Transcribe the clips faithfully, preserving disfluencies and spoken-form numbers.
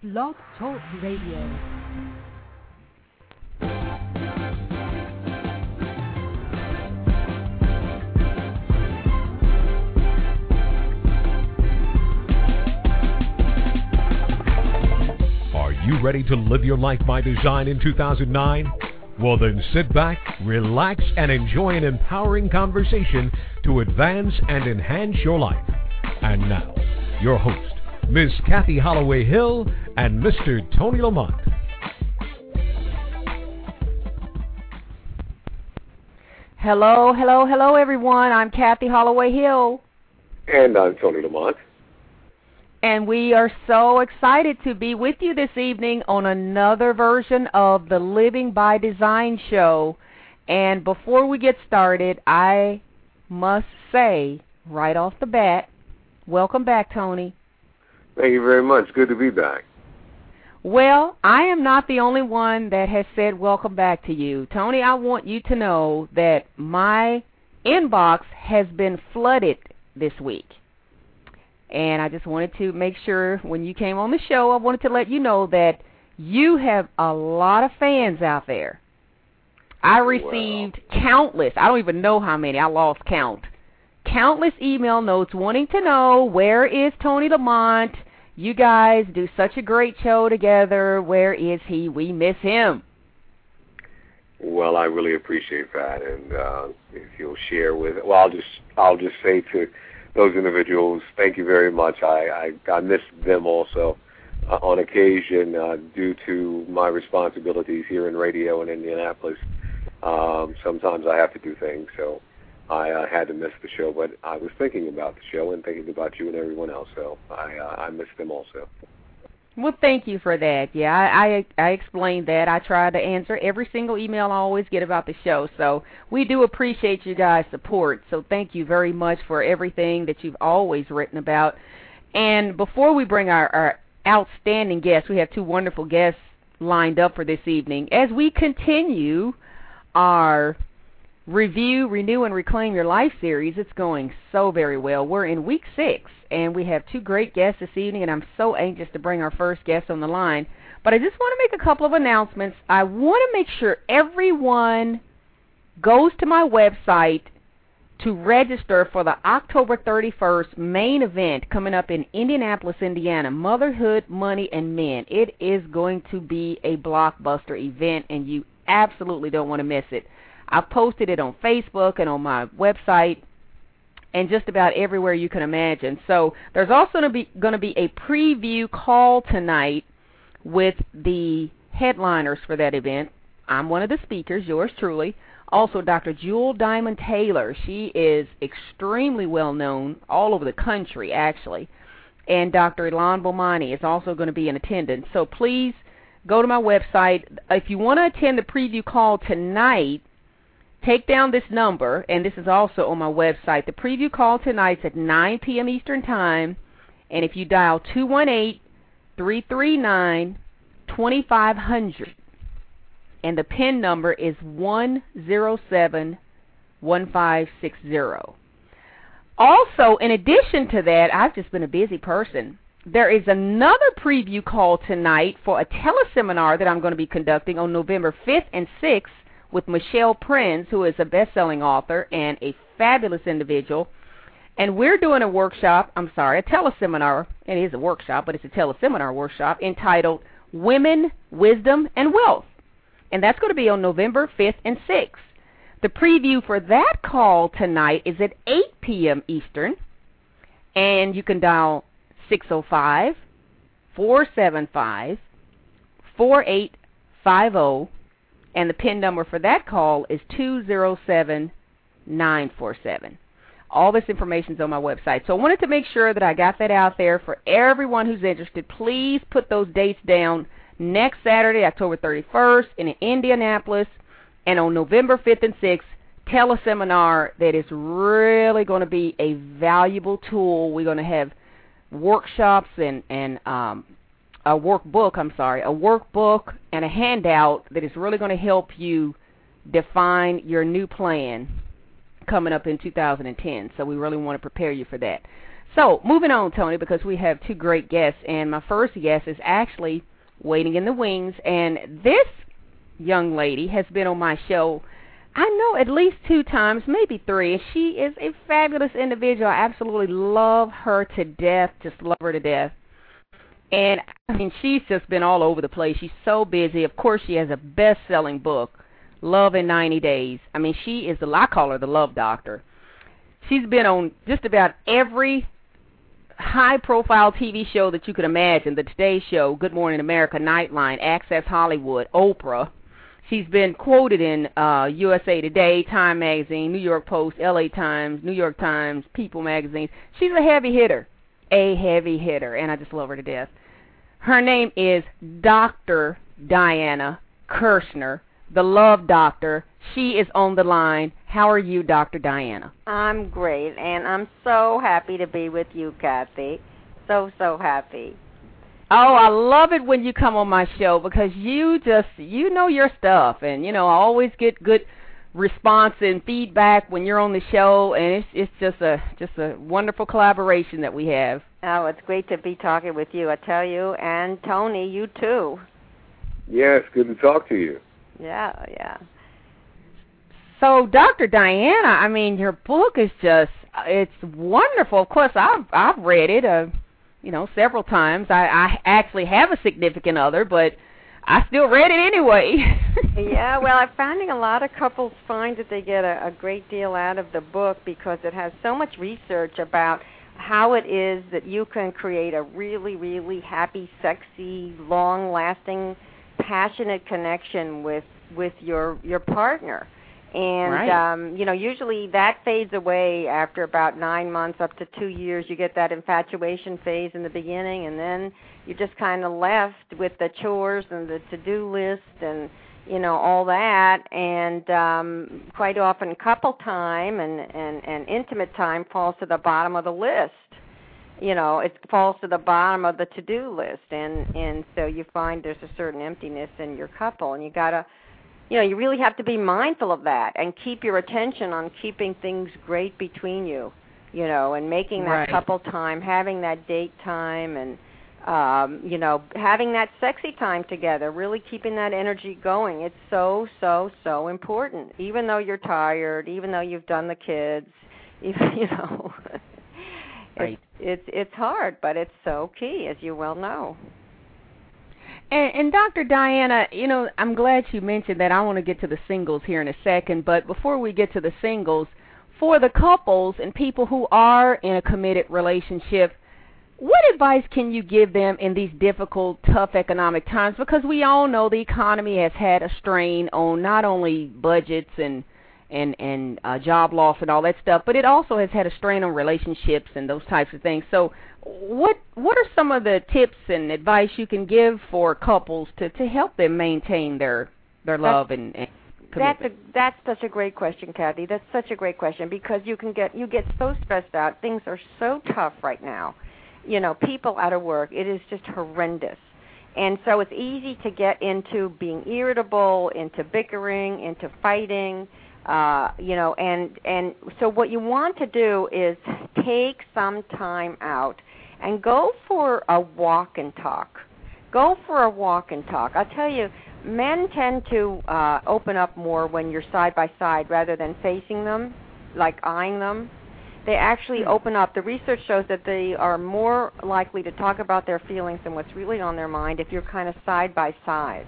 Blog Talk Radio. Are you ready to live your life by design in two thousand nine? Well, then sit back, relax, and enjoy an empowering conversation to advance and enhance your life. And now, your host, Miz Kathy Holloway Hill and Mister Tony Lamont. Hello, hello, hello, everyone. I'm Kathy Holloway Hill. And I'm Tony Lamont. And we are so excited to be with you this evening on another version of the Living by Design show. And before we get started, I must say right off the bat, welcome back, Tony. Thank you very much. Good to be back. Well, I am not the only one that has said welcome back to you. Tony, I want you to know that my inbox has been flooded this week. And I just wanted to make sure when you came on the show, I wanted to let you know that you have a lot of fans out there. I received wow. countless, I don't even know how many, I lost count, countless email notes wanting to know, where is Tony Lamont? You guys do such a great show together. Where is he? We miss him. Well, I really appreciate that. And uh, if you'll share with, well, I'll just, I'll just say to those individuals, thank you very much. I, I, I miss them also uh, on occasion uh, due to my responsibilities here in radio in Indianapolis. Um, sometimes I have to do things, so I uh, had to miss the show. But I was thinking about the show and thinking about you and everyone else, so I, uh, I miss them also. Well, thank you for that. Yeah, I, I I explained that. I try to answer every single email I always get about the show. So we do appreciate you guys' support. So thank you very much for everything that you've always written about. And before we bring our, our outstanding guests, we have two wonderful guests lined up for this evening. As we continue our Review, Renew, and Reclaim Your Life series, it's going so very well. We're in week six, and we have two great guests this evening, and I'm so anxious to bring our first guest on the line. But I just want to make a couple of announcements. I want to make sure everyone goes to my website to register for the October thirty-first main event coming up in Indianapolis, Indiana, Motherhood, Money, and Men. It is going to be a blockbuster event, and you absolutely don't want to miss it. I've posted it on Facebook and on my website and just about everywhere you can imagine. So there's also going to be, going to be a preview call tonight with the headliners for that event. I'm one of the speakers, yours truly. Also, Doctor Jewel Diamond Taylor. She is extremely well known all over the country, actually. And Doctor Ilan Bomani is also going to be in attendance. So please go to my website. If you want to attend the preview call tonight, take down this number, and this is also on my website. The preview call tonight's at nine p.m. Eastern Time, and if you dial two one eight, three three nine, two five zero zero, and the PIN number is one zero seven one five six zero. Also, in addition to that, I've just been a busy person. There is another preview call tonight for a teleseminar that I'm going to be conducting on November fifth and sixth with Michelle Prinz, who is a best-selling author and a fabulous individual. And we're doing a workshop, I'm sorry, a teleseminar, it is a workshop, but it's a teleseminar workshop, entitled Women, Wisdom, and Wealth. And that's going to be on November fifth and sixth. The preview for that call tonight is at eight p.m. Eastern, and you can dial six oh five, four seven five, four eight five zero, and the PIN number for that call is two zero seven nine four seven. All this information is on my website. So I wanted to make sure that I got that out there for everyone who's interested. Please put those dates down. Next Saturday, October thirty-first, in Indianapolis, and on November fifth and sixth, teleseminar that is really going to be a valuable tool. We're going to have workshops and, and um, a workbook, I'm sorry, a workbook and a handout that is really going to help you define your new plan coming up in two thousand ten. So we really want to prepare you for that. So, moving on, Tony, because we have two great guests, and my first guest is actually waiting in the wings, and this young lady has been on my show, I know, at least two times, maybe three, and she is a fabulous individual. I absolutely love her to death, just love her to death. And, I mean, she's just been all over the place. She's so busy. Of course, she has a best-selling book, Love in ninety days. I mean, she is the, I call her the love doctor. She's been on just about every high-profile T V show that you could imagine, the Today Show, Good Morning America, Nightline, Access Hollywood, Oprah. She's been quoted in uh, U S A Today, Time Magazine, New York Post, L A Times, New York Times, People Magazine. She's a heavy hitter, a heavy hitter, and I just love her to death. Her name is Doctor Diana Kirshner, the Love Doctor. She is on the line. How are you, Doctor Diana? I'm great, and I'm so happy to be with you, Kathy. So, so happy. Oh, I love it when you come on my show because you just, you know your stuff. And, you know, I always get good response and feedback when you're on the show, and it's it's just a just a wonderful collaboration that we have. Oh, it's great to be talking with you, I tell you, and Tony, you too. Yes, good to talk to you. Yeah, yeah. So, Doctor Diana, I mean, your book is just, it's wonderful. Of course, I've, I've read it, uh, you know, several times. I, I actually have a significant other, but I still read it anyway. Yeah, well, I'm finding a lot of couples find that they get a, a great deal out of the book because it has so much research about how it is that you can create a really, really happy, sexy, long-lasting, passionate connection with, with your your partner. And, right. um, you know, usually that fades away after about nine months up to two years. You get that infatuation phase in the beginning, and then you're just kind of left with the chores and the to-do list and, you know, all that. And um, quite often couple time and, and, and intimate time falls to the bottom of the list. You know, it falls to the bottom of the to-do list. And, and so you find there's a certain emptiness in your couple, and you got to, you know, you really have to be mindful of that and keep your attention on keeping things great between you, you know, and making that right. couple time, having that date time, and, um, you know, having that sexy time together, really keeping that energy going. It's so, so, so important, even though you're tired, even though you've done the kids, you, you know. Right. It's, it's, it's hard, but it's so key, as you well know. And, and Doctor Diana, you know, I'm glad you mentioned that. I want to get to the singles here in a second, but before we get to the singles, for the couples and people who are in a committed relationship, what advice can you give them in these difficult, tough economic times? Because we all know the economy has had a strain on not only budgets and and, and uh, job loss and all that stuff, but it also has had a strain on relationships and those types of things. So what what are some of the tips and advice you can give for couples to, to help them maintain their their love that's, and, and commitment? That's a, that's such a great question, Kathy. That's such a great question because you can get you get so stressed out. Things are so tough right now. You know, people out of work, it is just horrendous. And so it's easy to get into being irritable, into bickering, into fighting. Uh, you know, and, and so what you want to do is take some time out and go for a walk and talk. Go for a walk and talk. I'll tell you, men tend to uh, open up more when you're side by side rather than facing them, like eyeing them. They actually open up. The research shows that they are more likely to talk about their feelings and what's really on their mind if you're kind of side by side.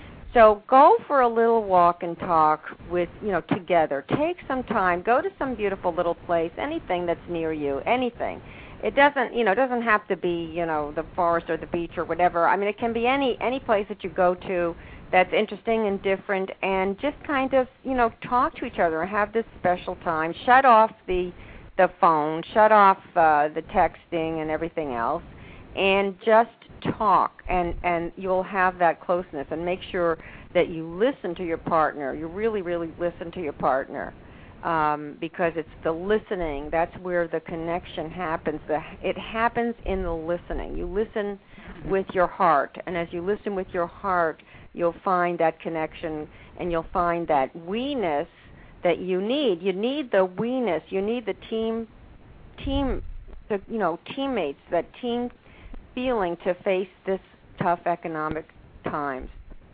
So go for a little walk and talk with, you know, together. Take some time. Go to some beautiful little place, anything that's near you, anything. It doesn't, you know, it doesn't have to be, you know, the forest or the beach or whatever. I mean, it can be any any place that you go to that's interesting and different, and just kind of, you know, talk to each other and have this special time. Shut off the the phone, shut off uh, the texting and everything else, and just talk, and, and you'll have that closeness. And make sure that you listen to your partner. You really, really listen to your partner, um, because it's the listening. That's where the connection happens. The, it happens in the listening. You listen with your heart, and as you listen with your heart, you'll find that connection, and you'll find that we-ness that you need. You need the we-ness. You need the team team to, you know, teammates, that team feeling to face this tough economic times?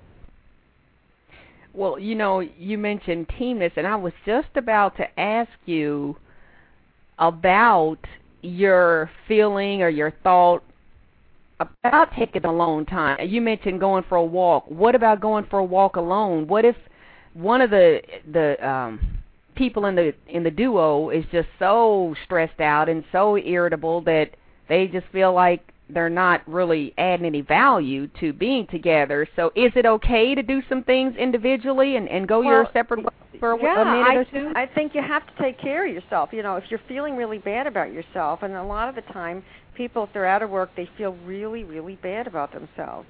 Well, you know, you mentioned teamness, and I was just about to ask you about your feeling or your thought about taking a alone time. You mentioned going for a walk. What about going for a walk alone? What if one of the the um, people in the in the duo is just so stressed out and so irritable that they just feel like they're not really adding any value to being together? So is it okay to do some things individually and, and go well, your separate way for a, yeah, a minute I, or two? I think you have to take care of yourself. You know, if you're feeling really bad about yourself, and a lot of the time people, if they're out of work, they feel really, really bad about themselves.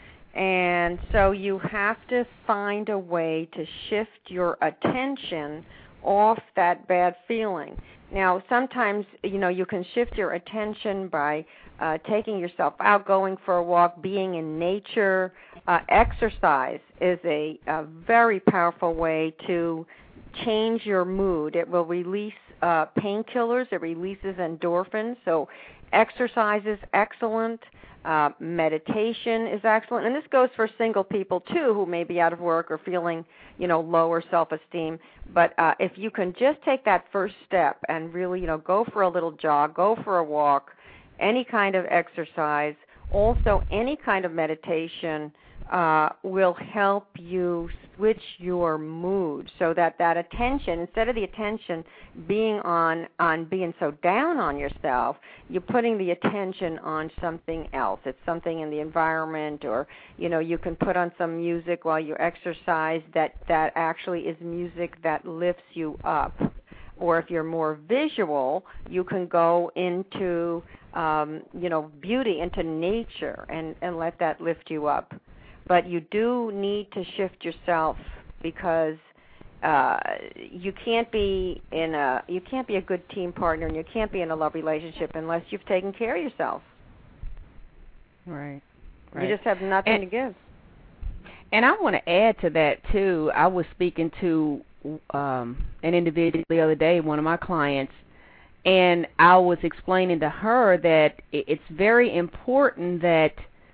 And so you have to find a way to shift your attention off that bad feeling. Now, sometimes, you know, you can shift your attention by uh, taking yourself out, going for a walk, being in nature. Uh, exercise is a, a very powerful way to change your mood. It will release uh, painkillers. It releases endorphins. So exercise is excellent. Uh, meditation is excellent. And this goes for single people, too, who may be out of work or feeling, you know, lower self-esteem. But uh, if you can just take that first step and really, you know, go for a little jog, go for a walk, any kind of exercise, also any kind of meditation uh, will help you switch your mood so that that attention, instead of the attention being on, on being so down on yourself, you're putting the attention on something else. It's something in the environment, or, you know, you can put on some music while you exercise that, that actually is music that lifts you up. Or if you're more visual, you can go into, um, you know, beauty, into nature, and, and let that lift you up. But you do need to shift yourself, because uh, you can't be in a you can't be a good team partner, and you can't be in a love relationship unless you've taken care of yourself. Right. right. You just have nothing and, to give. And I want to add to that too. I was speaking to um, an individual the other day, one of my clients, and I was explaining to her that it's very important that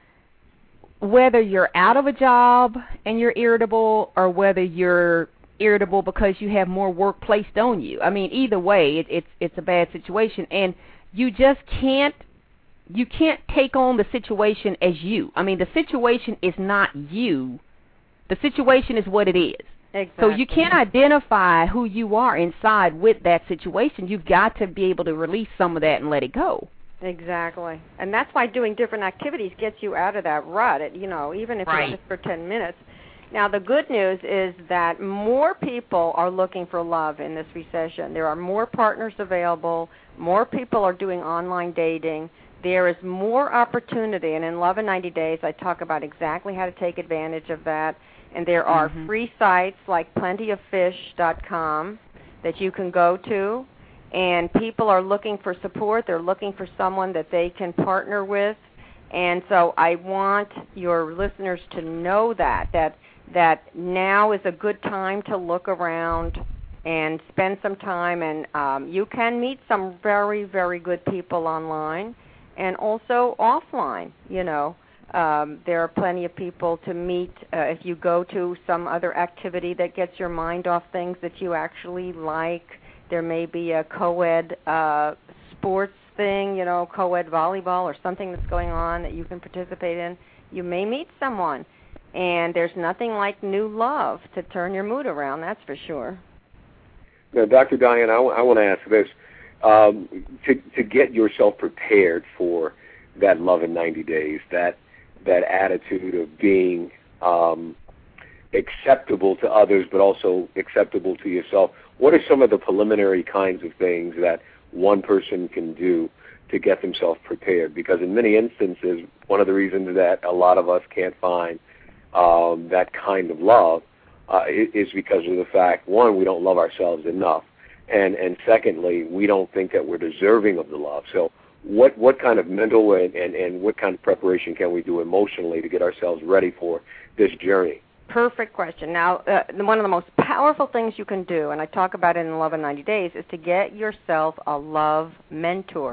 whether you're out of a job and you're irritable, or whether you're irritable because you have more work placed on you, I mean, either way, it, it's it's a bad situation, and you just can't you can't take on the situation as you. I mean, the situation is not you. The situation is what it is. Exactly. So you can't identify who you are inside with that situation. You've got to be able to release some of that and let it go. Exactly. And that's why doing different activities gets you out of that rut, it, you know, even if right. it's just for ten minutes. Now, the good news is that more people are looking for love in this recession. There are more partners available. More people are doing online dating. There is more opportunity. And in Love in ninety days, I talk about exactly how to take advantage of that. And there are mm-hmm. free sites like plenty of fish dot com that you can go to. And people are looking for support. They're looking for someone that they can partner with. And so I want your listeners to know that, that that now is a good time to look around and spend some time. And um, you can meet some very, very good people online and also offline. You know, um, there are plenty of people to meet uh, if you go to some other activity that gets your mind off things that you actually like. There may be a co-ed uh, sports thing, you know, co-ed volleyball or something that's going on that you can participate in. You may meet someone, and there's nothing like new love to turn your mood around, that's for sure. Now, Doctor Diane, I, w- I want to ask this. Um, to, to get yourself prepared for that Love in ninety days, that, that attitude of being um, acceptable to others but also acceptable to yourself, what are some of the preliminary kinds of things that one person can do to get themselves prepared? Because in many instances, one of the reasons that a lot of us can't find um, that kind of love uh, is because of the fact, one, we don't love ourselves enough, and, and secondly, we don't think that we're deserving of the love. So what, what kind of mental and, and, and what kind of preparation can we do emotionally to get ourselves ready for this journey? Perfect question. Now, uh, one of the most powerful things you can do, and I talk about it in Love in ninety days, is to get yourself a love mentor.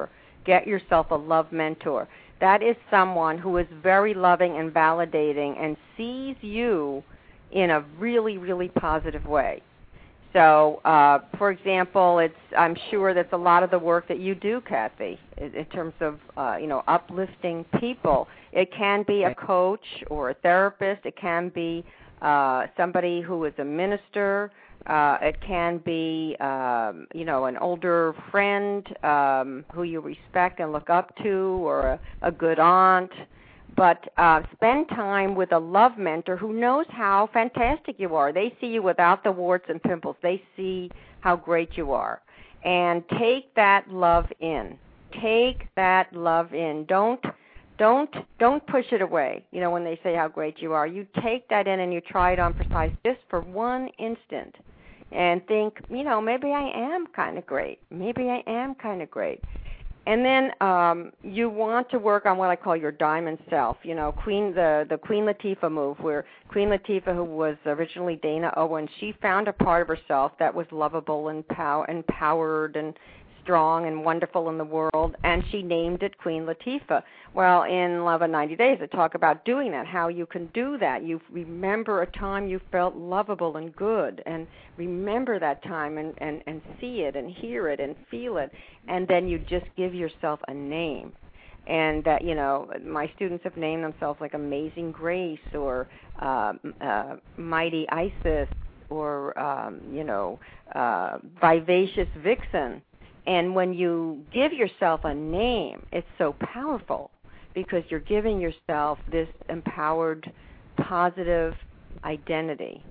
get yourself a love mentor. That is someone who is very loving and validating and sees you in a really, really positive way. So, uh, for example, it's I'm sure that's a lot of the work that you do, Kathy, in, in terms of uh, you know uplifting people. It can be a coach or a therapist. It can be uh, somebody who is a minister. Uh, it can be um, you know an older friend um, who you respect and look up to, or a, a good aunt. But uh, spend time with a love mentor who knows how fantastic you are. They see you without the warts and pimples. They see how great you are. And take that love in. Take that love in. Don't don't don't push it away. You know, when they say how great you are, you take that in and you try it on for size just for one instant, and think, you know, maybe I am kind of great. Maybe I am kind of great. And then um, you want to work on what I call your diamond self. You know, Queen the the Queen Latifah move, where Queen Latifah, who was originally Dana Owens, she found a part of herself that was lovable and pow- empowered and strong and wonderful in the world, and she named it Queen Latifah. Well, in Love in ninety days, I talk about doing that, how you can do that. You remember a time you felt lovable and good, and remember that time and, and, and see it and hear it and feel it, and then you just give yourself a name. And that, you know, my students have named themselves like Amazing Grace or uh, uh, Mighty Isis or, um, you know, uh, Vivacious Vixen. And when you give yourself a name, it's so powerful because you're giving yourself this empowered, positive identity.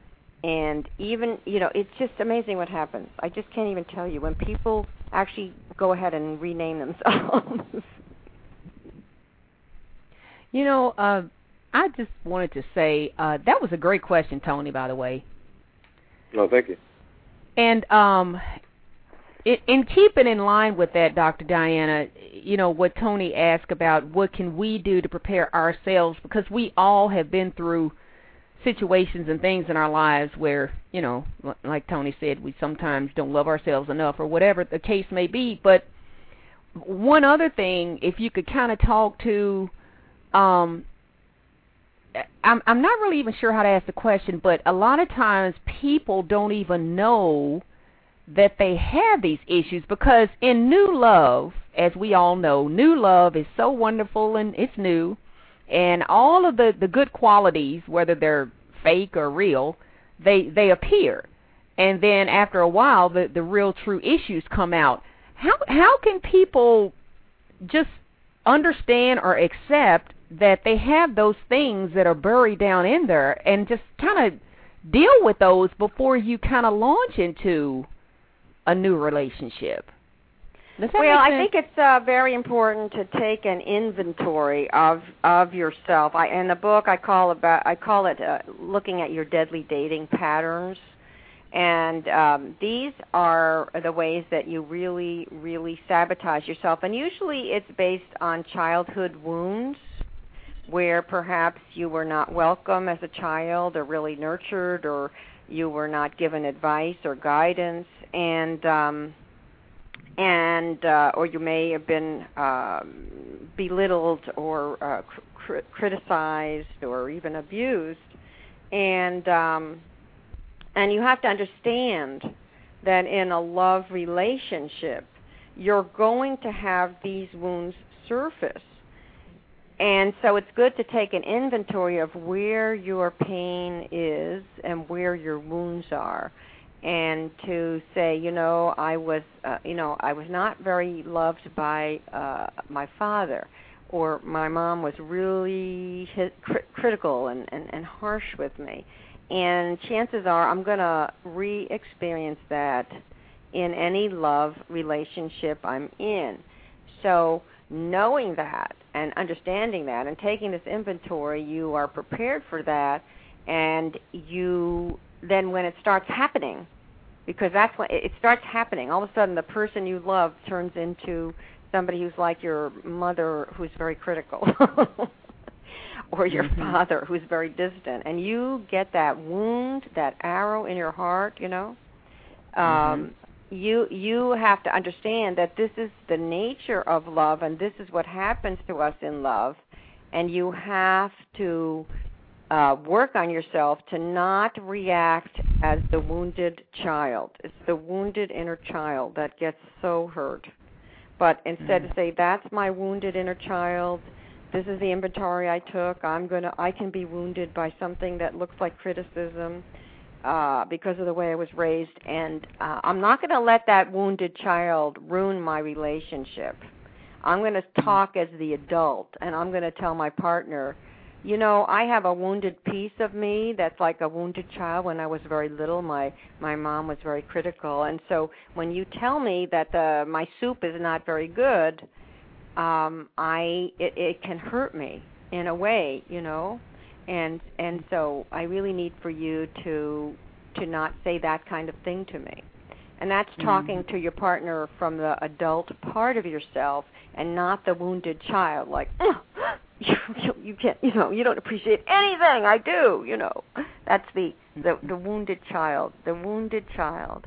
And even, you know, it's just amazing what happens. I just can't even tell you when people actually go ahead and rename themselves. You know, uh, I just wanted to say uh, that was a great question, Tony, by the way. No, thank you. And um, it, in keeping in line with that, Doctor Diana, you know, what Tony asked about what can we do to prepare ourselves, because we all have been through situations and things in our lives where, you know, like Tony said, we sometimes don't love ourselves enough or whatever the case may be. But one other thing, if you could kind of talk to, um, I'm, I'm not really even sure how to ask the question, but a lot of times people don't even know that they have these issues, because in new love, as we all know, new love is so wonderful and it's new, and all of the, the good qualities, whether they're fake or real, they they appear. And then after a while, the, the real true issues come out. How how can people just understand or accept that they have those things that are buried down in there, and just kind of deal with those before you kind of launch into a new relationship? Well, I think it's uh, very important to take an inventory of of yourself. I, in the book, I call about I call it uh, looking at your deadly dating patterns, and um, these are the ways that you really, really sabotage yourself. And usually, it's based on childhood wounds, where perhaps you were not welcome as a child, or really nurtured, or you were not given advice or guidance, and um, and uh, or you may have been um, belittled or uh, cr- criticized or even abused, and um, and you have to understand that in a love relationship, you're going to have these wounds surface. And so it's good to take an inventory of where your pain is and where your wounds are, and to say, you know, I was, uh, you know, I was not very loved by uh, my father, or my mom was really hit, cr- critical and, and, and harsh with me. And chances are I'm going to re-experience that in any love relationship I'm in. So knowing that and understanding that and taking this inventory, you are prepared for that, and you then, when it starts happening, because that's when it starts happening, all of a sudden the person you love turns into somebody who's like your mother, who's very critical, or your mm-hmm. father, who's very distant, and you get that wound, that arrow in your heart, you know. Um, mm-hmm. you you have to understand that this is the nature of love, and this is what happens to us in love, and you have to uh, work on yourself to not react as the wounded child. It's the wounded inner child that gets so hurt. But instead mm. to say, that's my wounded inner child, this is the inventory I took, I'm gonna, I can be wounded by something that looks like criticism uh, because of the way I was raised, and uh, I'm not going to let that wounded child ruin my relationship. I'm going to talk as the adult, and I'm going to tell my partner, you know, I have a wounded piece of me that's like a wounded child. When I was very little, my my mom was very critical, and so when you tell me that the my soup is not very good, um, I it, it can hurt me in a way, you know, and and so I really need for you to to not say that kind of thing to me, and that's talking mm-hmm. to your partner from the adult part of yourself, and not the wounded child, like. Ugh. You, you, you can't, you know, you don't appreciate anything I do, you know. That's the the, the wounded child, the wounded child.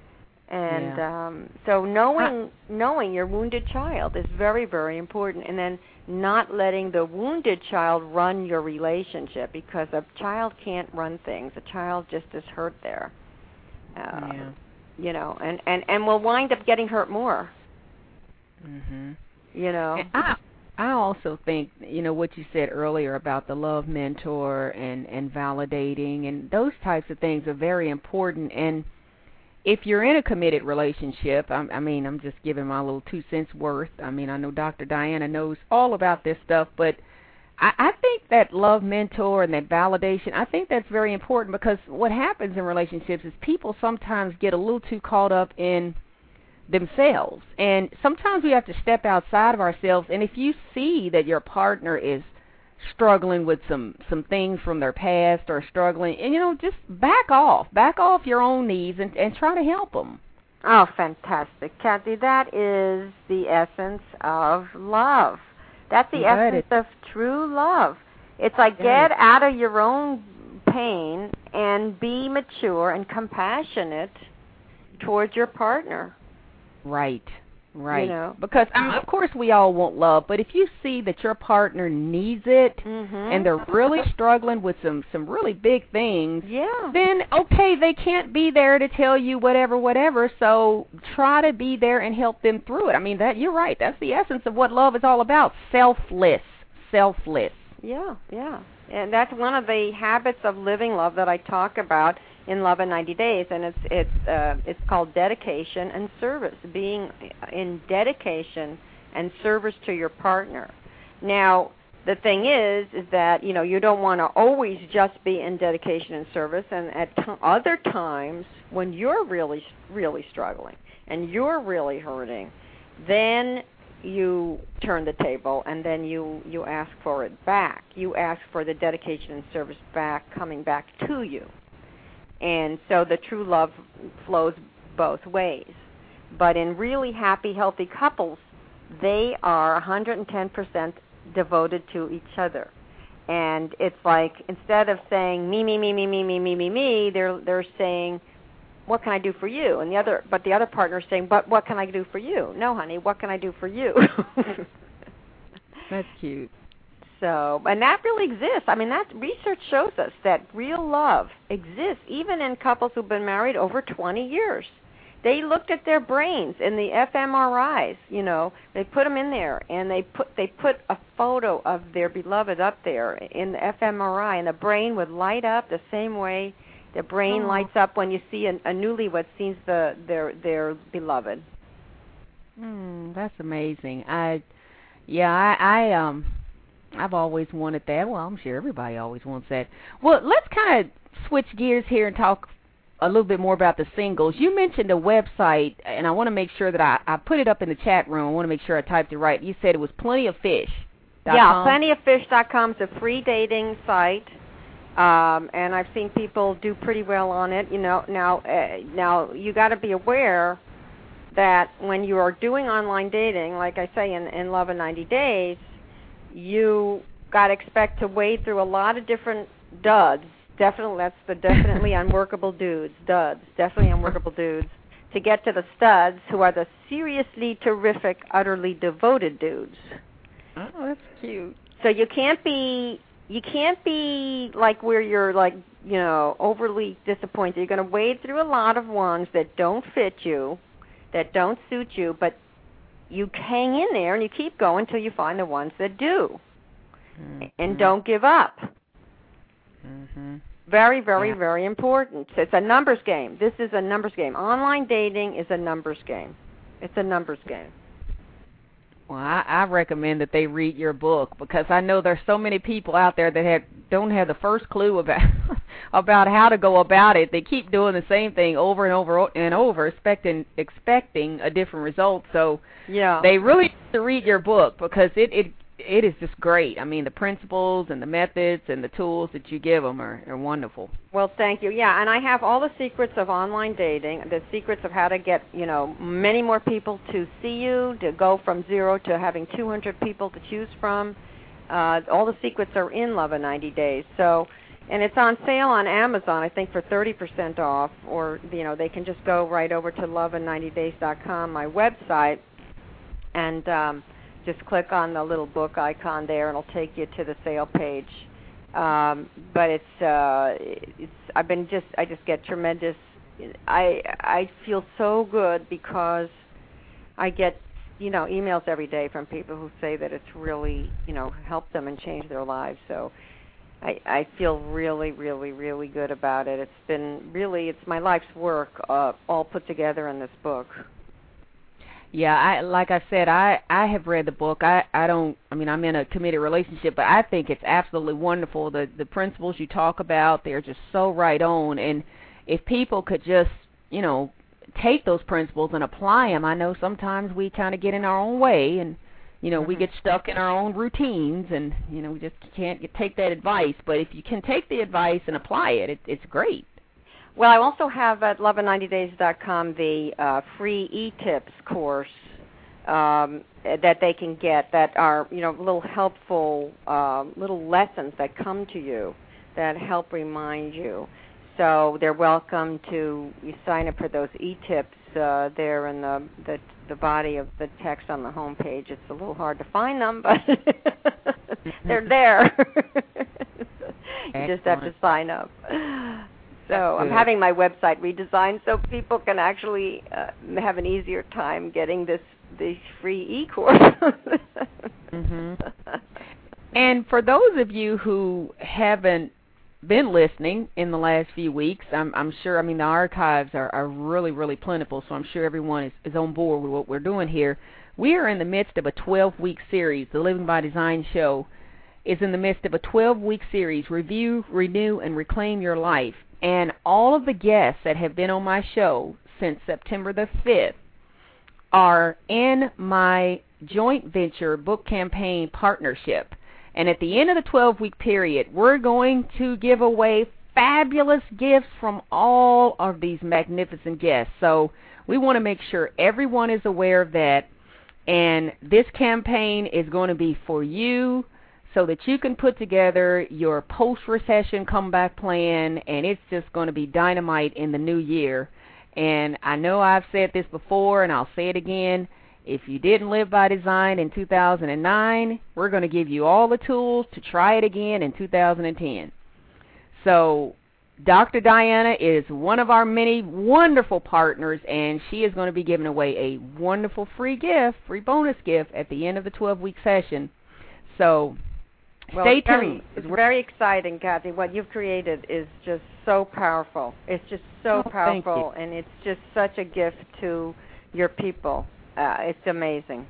And yeah. um, so knowing knowing your wounded child is very, very important. And then not letting the wounded child run your relationship, because a child can't run things. A child just is hurt there. Uh, yeah. You know, and, and, and will wind up getting hurt more. Mm-hmm. You know. I, I also think, you know, what you said earlier about the love mentor and, and validating, and those types of things are very important. And if you're in a committed relationship, I, I mean, I'm just giving my little two cents worth. I mean, I know Doctor Diana knows all about this stuff, but I, I think that love mentor and that validation, I think that's very important, because what happens in relationships is people sometimes get a little too caught up in themselves, and sometimes we have to step outside of ourselves. And if you see that your partner is struggling with some some things from their past, or struggling, and you know, just back off back off your own needs and, and try to help them. Oh, fantastic, Kathy. That is the essence of love. That's the Got essence it. of true love. It's like, Got get it. out of your own pain and be mature and compassionate towards your partner. Right, right. You know? Because, um, of course, we all want love, but if you see that your partner needs it, mm-hmm. and they're really struggling with some, some really big things, yeah. then, okay, they can't be there to tell you whatever, whatever, so try to be there and help them through it. I mean, that you're right. That's the essence of what love is all about, selfless, selfless. Yeah, yeah. And that's one of the habits of living love that I talk about in Love in ninety days, and it's it's uh, it's called dedication and service, being in dedication and service to your partner. Now, the thing is, is that, you know, you don't want to always just be in dedication and service, and at t- other times when you're really, really struggling and you're really hurting, then you turn the table, and then you, you ask for it back. You ask for the dedication and service back, coming back to you. And so the true love flows both ways. But in really happy, healthy couples, they are one hundred ten percent devoted to each other. And it's like, instead of saying me, me, me, me, me, me, me, me, me, they're they're saying, what can I do for you? And the other, but the other partner is saying, but what can I do for you? No, honey, what can I do for you? That's cute. So, and that really exists. I mean, that research shows us that real love exists even in couples who've been married over twenty years. They looked at their brains in the f M R Is, you know, they put them in there, and they put they put a photo of their beloved up there in the f M R I, and the brain would light up the same way the brain oh. lights up when you see a, a newlywed sees the their their beloved. Mm, that's amazing. I, yeah, I, I um. I've always wanted that. Well, I'm sure everybody always wants that. Well, let's kind of switch gears here and talk a little bit more about the singles. You mentioned a website, and I want to make sure that I, I put it up in the chat room. I want to make sure I typed it right. You said it was plenty of fish. Yeah, plenty of fish dot com is a free dating site, um, and I've seen people do pretty well on it. You know, now uh, now you got to be aware that when you are doing online dating, like I say in, in Love in ninety days, you got to expect to wade through a lot of different duds. Definitely, that's the definitely unworkable dudes. Duds, definitely unworkable dudes. to get to the studs, who are the seriously terrific, utterly devoted dudes. Oh, that's cute. So you can't be you can't be like where you're like, you know, overly disappointed. You're going to wade through a lot of ones that don't fit you, that don't suit you, but you hang in there and you keep going until you find the ones that do. Mm-hmm. And don't give up. Mm-hmm. Very, very, yeah. very important. It's a numbers game. This is a numbers game. Online dating is a numbers game. It's a numbers game. Well, I, I recommend that they read your book, because I know there's so many people out there that have, don't have the first clue about about how to go about it. They keep doing the same thing over and over and over, expecting expecting a different result. So yeah. they really need to read your book, because it, it it is just great. I mean, the principles and the methods and the tools that you give them are, are wonderful. Well, thank you. Yeah, and I have all the secrets of online dating, the secrets of how to get, you know, many more people to see you, to go from zero to having two hundred people to choose from. Uh, all the secrets are in Love in ninety days. So, and it's on sale on Amazon, I think, for thirty percent off, or, you know, they can just go right over to love in ninety days dot com, my website, and um, just click on the little book icon there, and it'll take you to the sale page. Um, but it's, uh, it's, I've been just, I just get tremendous, I, I feel so good, because I get, you know, emails every day from people who say that it's really, you know, helped them and changed their lives. So I, I feel really, really, really good about it. It's been really, it's my life's work, uh, all put together in this book. Yeah, I like I said, I, I have read the book. I, I don't, I mean, I'm in a committed relationship, but I think it's absolutely wonderful. The the principles you talk about, they're just so right on. And if people could just, you know, take those principles and apply them, I know sometimes we kind of get in our own way, and, you know, mm-hmm. we get stuck in our own routines, and, you know, we just can't get, take that advice. But if you can take the advice and apply it, it it's great. Well, I also have at love in ninety days dot com the uh, free e-tips course um, that they can get that are, you know, little helpful uh, little lessons that come to you that help remind you. So they're welcome to you sign up for those e-tips uh, there in the, the the body of the text on the home page. It's a little hard to find them, but they're there. You just have to sign up. So I'm having my website redesigned so people can actually uh, have an easier time getting this this free e-course. mm-hmm. And for those of you who haven't been listening in the last few weeks, I'm, I'm sure, I mean, the archives are, are really, really plentiful, so I'm sure everyone is, is on board with what we're doing here. We are in the midst of a twelve-week series. The Living by Design show is in the midst of a twelve-week series, Review, Renew, and Reclaim Your Life. And all of the guests that have been on my show since September the fifth are in my joint venture book campaign partnership. And at the end of the twelve-week period, we're going to give away fabulous gifts from all of these magnificent guests. So we want to make sure everyone is aware of that. And this campaign is going to be for you, so that you can put together your post-recession comeback plan, and it's just going to be dynamite in the new year. And I know I've said this before, and I'll say it again. If you didn't live by design in two thousand nine, we're going to give you all the tools to try it again in two thousand ten. So Doctor Diana is one of our many wonderful partners, and she is going to be giving away a wonderful free gift, free bonus gift at the end of the twelve-week session. So Well, stay it's very, tuned. it's very exciting, Kathy. What you've created is just so powerful. It's just so oh, powerful, and it's just such a gift to your people. Uh, it's amazing.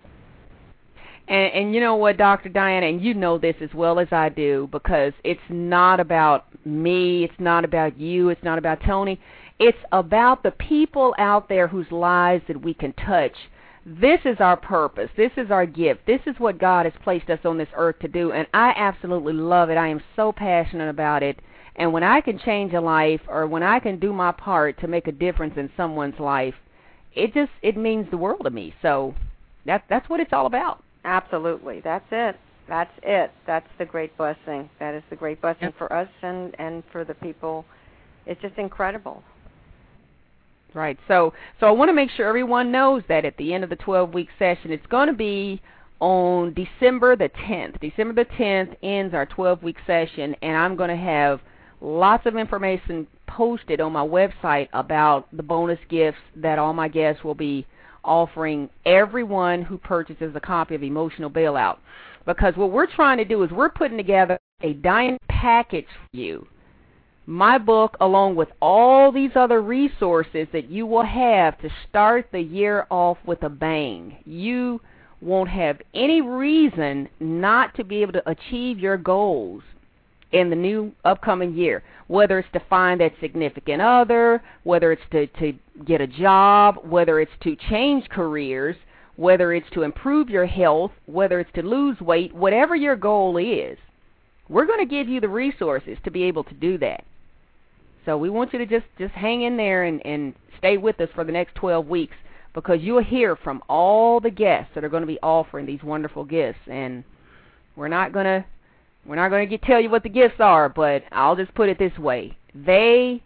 And, and you know what, Doctor Diana, and you know this as well as I do, because it's not about me, it's not about you, it's not about Tony. It's about the people out there whose lives that we can touch. This is our purpose. This is our gift. This is what God has placed us on this earth to do, and I absolutely love it. I am so passionate about it. And when I can change a life, or when I can do my part to make a difference in someone's life, it just, it means the world to me. So that, that's what it's all about. Absolutely. That's it. That's it. That's the great blessing. That is the great blessing Yep. for us and, and for the people. It's just incredible. Right. So, so I want to make sure everyone knows that at the end of the twelve-week session, it's going to be on December the tenth. December the tenth ends our twelve-week session, and I'm going to have lots of information posted on my website about the bonus gifts that all my guests will be offering everyone who purchases a copy of Emotional Bailout. Because what we're trying to do is we're putting together a dynamic package for you. My book, along with all these other resources that you will have to start the year off with a bang. You won't have any reason not to be able to achieve your goals in the new upcoming year, whether it's to find that significant other, whether it's to, to get a job, whether it's to change careers, whether it's to improve your health, whether it's to lose weight, whatever your goal is. We're going to give you the resources to be able to do that. So we want you to just, just hang in there and, and stay with us for the next twelve weeks, because you'll hear from all the guests that are going to be offering these wonderful gifts. And we're not going to we're not going to get, tell you what the gifts are, but I'll just put it this way. They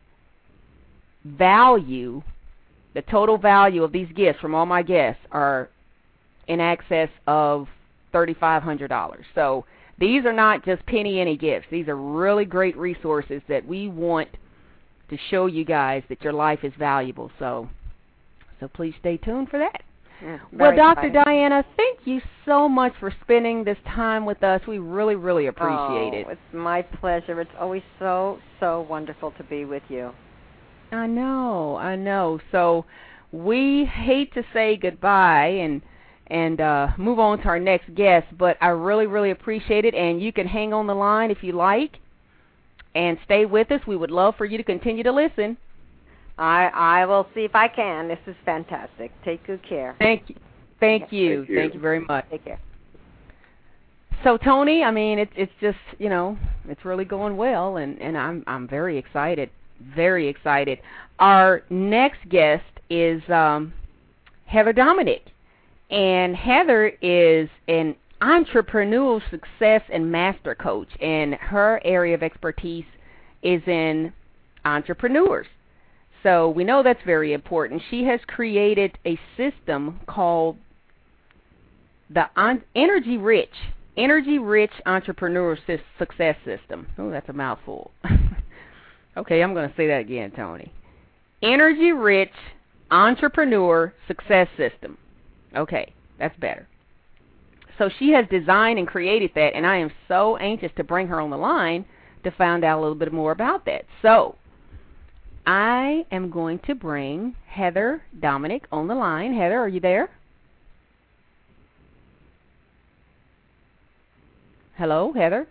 value, the total value of these gifts from all my guests are in excess of three thousand five hundred dollars. So these are not just penny-ante gifts. These are really great resources that we want to show you guys that your life is valuable. So so please stay tuned for that. Yeah, well, Doctor exciting. Diana, thank you so much for spending this time with us. We really, really appreciate oh, it. It's my pleasure. It's always so, so wonderful to be with you. I know, I know. So we hate to say goodbye and and uh, move on to our next guest, but I really, really appreciate it. And you can hang on the line if you like and stay with us. We would love for you to continue to listen. I I will see if I can. This is fantastic. Take good care. Thank you. Thank Okay. you. Thank you. Thank you very much. Take care. So Tony, I mean, it's it's just, you know, it's really going well, and, and I'm I'm very excited, very excited. Our next guest is um, Heather Dominick, and Heather is an entrepreneurial success and master coach, and her area of expertise is in entrepreneurs. So we know that's very important. She has created a system called the Energy Rich, Energy Rich Entrepreneur Success System. Oh, that's a mouthful. Okay, I'm going to say that again, Tony. Energy Rich Entrepreneur Success System. Okay, that's better. So she has designed and created that, and I am so anxious to bring her on the line to find out a little bit more about that. So I am going to bring Heather Dominick on the line. Heather, are you there? Hello, Heather?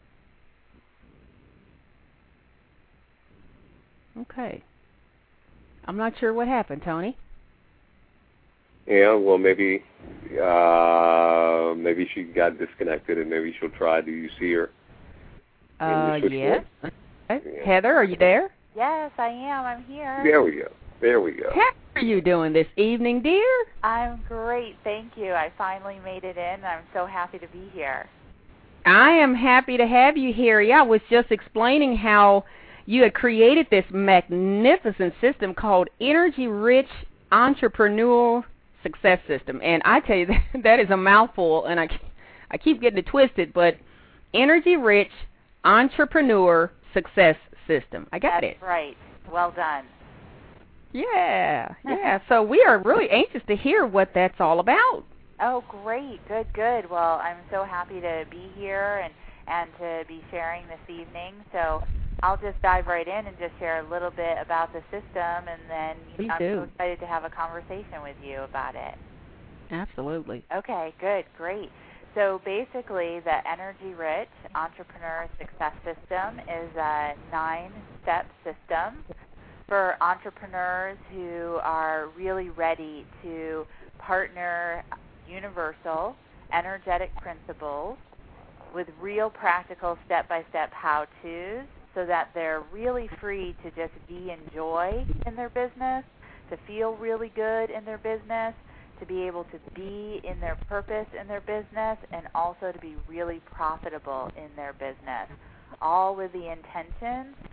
Okay. I'm not sure what happened, Tony. Yeah, well, maybe uh, maybe she got disconnected, and maybe she'll try. Do you see her? Uh, in the yes. switchboard? Okay. Yeah. Heather, are you there? Yes, I am. I'm here. There we go. There we go. How are you doing this evening, dear? I'm great. Thank you. I finally made it in. I'm so happy to be here. I am happy to have you here. Yeah, I was just explaining how you had created this magnificent system called Energy Rich Entrepreneurial Success System. And I tell you, that, that is a mouthful, and I, I keep getting it twisted, but Energy Rich Entrepreneur Success System. I got That's it. right. Well done. Yeah, yeah. So we are really anxious to hear what that's all about. Oh, great. Good, good. Well, I'm so happy to be here and, and to be sharing this evening. So I'll just dive right in and just share a little bit about the system, and then you know, I'm do. so excited to have a conversation with you about it. Absolutely. Okay, good, great. So basically, the Energy Rich Entrepreneur Success System is a nine-step system for entrepreneurs who are really ready to partner universal, energetic principles with real practical step-by-step how-tos so that they're really free to just be in joy in their business, to feel really good in their business, to be able to be in their purpose in their business, and also to be really profitable in their business, all with the intention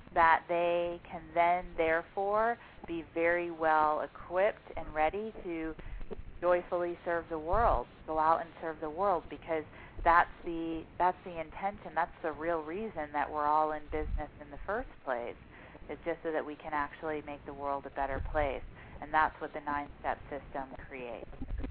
that they can then, therefore, be very well equipped and ready to joyfully serve the world, go out and serve the world, because that's the that's the intention, that's the real reason that we're all in business in the first place. It's just so that we can actually make the world a better place, and that's what the nine-step system creates.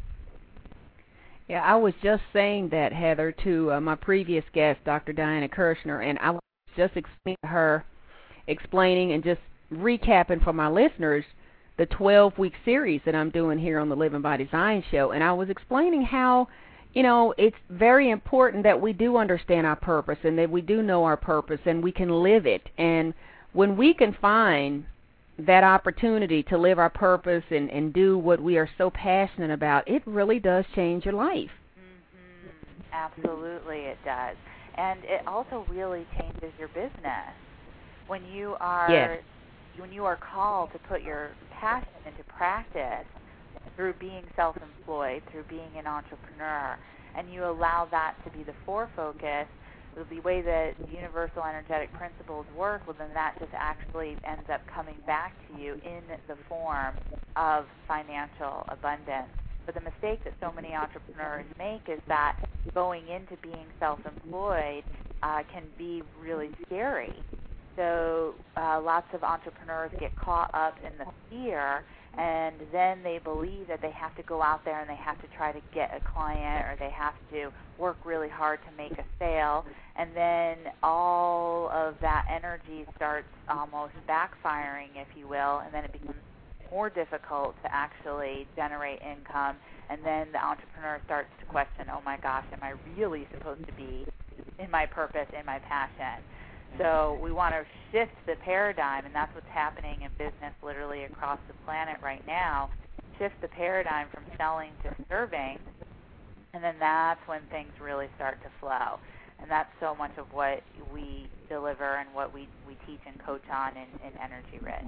Yeah, I was just saying that, Heather, to uh, my previous guest, Doctor Diana Kirshner, and I was just explaining to her, explaining and just recapping for my listeners the twelve-week series that I'm doing here on the Living by Design show, and I was explaining how, you know, it's very important that we do understand our purpose and that we do know our purpose and we can live it. And when we can find that opportunity to live our purpose and, and do what we are so passionate about, it really does change your life. Mm-hmm. Absolutely it does. And it also really changes your business. When you are yes. when you are called to put your passion into practice through being self-employed, through being an entrepreneur, and you allow that to be the forefocus, the way that universal energetic principles work, well, then that just actually ends up coming back to you in the form of financial abundance. But the mistake that so many entrepreneurs make is that going into being self-employed uh, can be really scary. So uh, lots of entrepreneurs get caught up in the fear, and then they believe that they have to go out there and they have to try to get a client, or they have to work really hard to make a sale, and then all of that energy starts almost backfiring, if you will, and then it becomes more difficult to actually generate income, and then the entrepreneur starts to question, oh my gosh, am I really supposed to be in my purpose, in my passion? So we want to shift the paradigm, and that's what's happening in business literally across the planet right now. Shift the paradigm from selling to serving, and then that's when things really start to flow. And that's so much of what we deliver and what we, we teach and coach on in, in Energy Rich.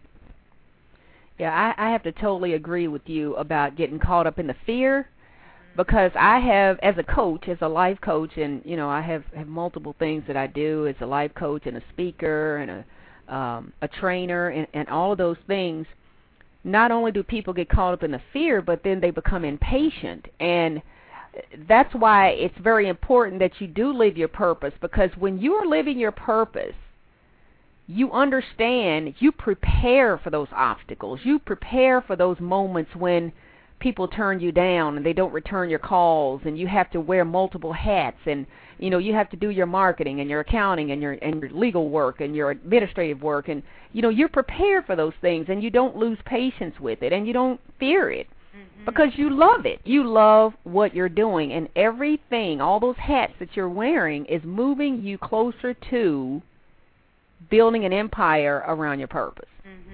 Yeah, I, I have to totally agree with you about getting caught up in the fear, because I have, as a coach, as a life coach, and, you know, I have, have multiple things that I do as a life coach and a speaker and a, um, a trainer and, and all of those things. Not only do people get caught up in the fear, but then they become impatient. And that's why it's very important that you do live your purpose, because when you are living your purpose, you understand, you prepare for those obstacles. You prepare for those moments when people turn you down and they don't return your calls, and you have to wear multiple hats, and you know you have to do your marketing and your accounting and your and your legal work and your administrative work, and you know you're prepared for those things, and you don't lose patience with it, and you don't fear it, mm-hmm. because you love it. You love what you're doing, and everything, all those hats that you're wearing, is moving you closer to building an empire around your purpose. Mm-hmm.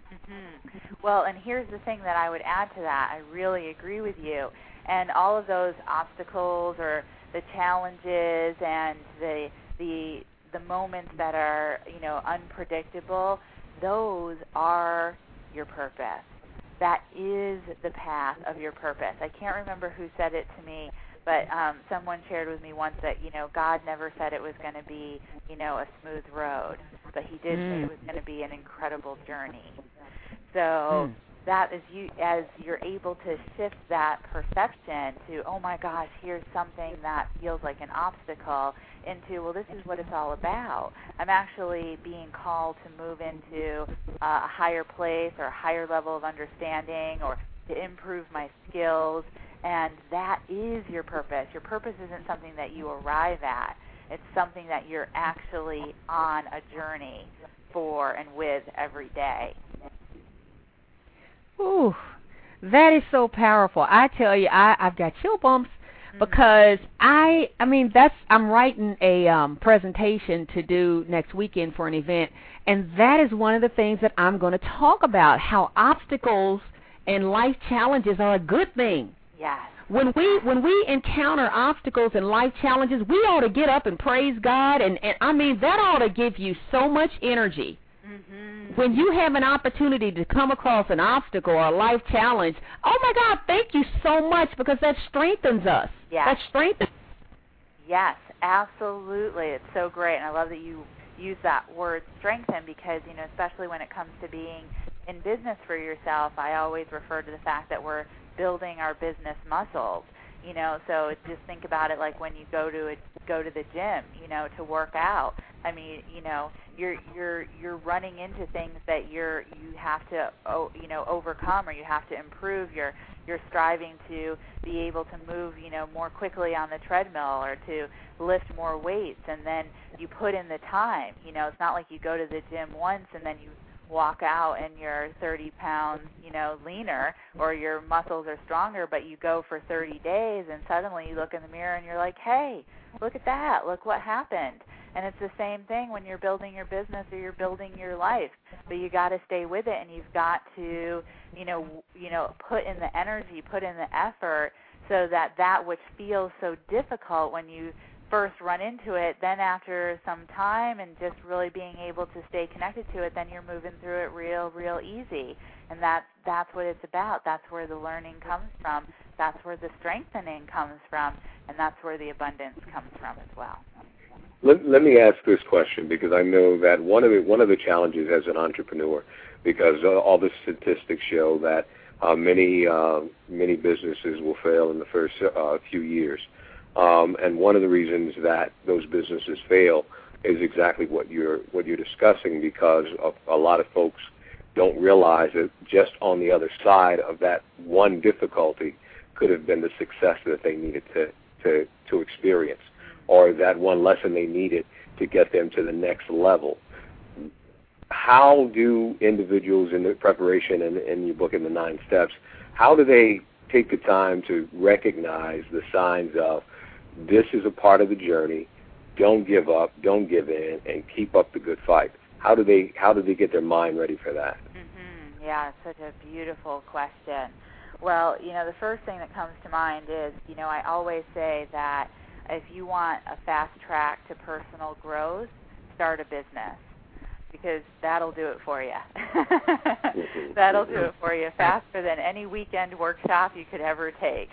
Well, and here's the thing that I would add to that. I really agree with you. And all of those obstacles or the challenges and the the the moments that are, you know, unpredictable, those are your purpose. That is the path of your purpose. I can't remember who said it to me, but um, someone shared with me once that, you know, God never said it was going to be, you know, a smooth road, but he did mm. say it was going to be an incredible journey. So mm. that is you, as you're able to shift that perception to, oh my gosh, here's something that feels like an obstacle, into, well, this is what it's all about. I'm actually being called to move into uh, a higher place or a higher level of understanding, or to improve my skills, and that is your purpose. Your purpose isn't something that you arrive at. It's something that you're actually on a journey for and with every day. Ooh, that is so powerful. I tell you, I, I've got chill bumps because I, I mean, that's, I'm writing a um, presentation to do next weekend for an event, and that is one of the things that I'm going to talk about, how obstacles and life challenges are a good thing. Yes. When we when we encounter obstacles and life challenges, we ought to get up and praise God, and, and I mean, that ought to give you so much energy. Mm-hmm. When you have an opportunity to come across an obstacle or a life challenge, oh my God, thank you so much, because that strengthens us. Yes. That strengthens. Yes, absolutely. It's so great, and I love that you use that word strengthen because, you know, especially when it comes to being in business for yourself, I always refer to the fact that we're building our business muscles. You know, so just think about it like when you go to a, go to the gym, you know, to work out. I mean, you know, you're you're you're running into things that you're you have to oh, you know overcome, or you have to improve. You're you're striving to be able to move, you know, more quickly on the treadmill or to lift more weights, and then you put in the time. You know, it's not like you go to the gym once and then you walk out and you're thirty pounds, you know, leaner, or your muscles are stronger, but you go for thirty days and suddenly you look in the mirror and you're like, hey, look at that, look what happened. And it's the same thing when you're building your business or you're building your life, but you got to stay with it, and you've got to, you know, you know, put in the energy, put in the effort, so that that which feels so difficult when you first run into it, then after some time and just really being able to stay connected to it, then you're moving through it real, real easy. And that's, that's what it's about. That's where the learning comes from. That's where the strengthening comes from. And that's where the abundance comes from as well. Let, let me ask this question, because I know that one of the, one of the challenges as an entrepreneur, because uh, all the statistics show that uh, many, uh, many businesses will fail in the first uh, few years. Um, and one of the reasons that those businesses fail is exactly what you're what you're discussing, because of a lot of folks don't realize that just on the other side of that one difficulty could have been the success that they needed to, to, to experience, or that one lesson they needed to get them to the next level. How do individuals in the preparation and in your book in the nine steps, how do they take the time to recognize the signs of this is a part of the journey, don't give up, don't give in, and keep up the good fight? How do they how do they get their mind ready for that? Mm-hmm. Yeah, it's such a beautiful question. Well, you know, the first thing that comes to mind is, you know, I always say that if you want a fast track to personal growth, start a business, because that'll do it for you. That'll do it for you faster than any weekend workshop you could ever take.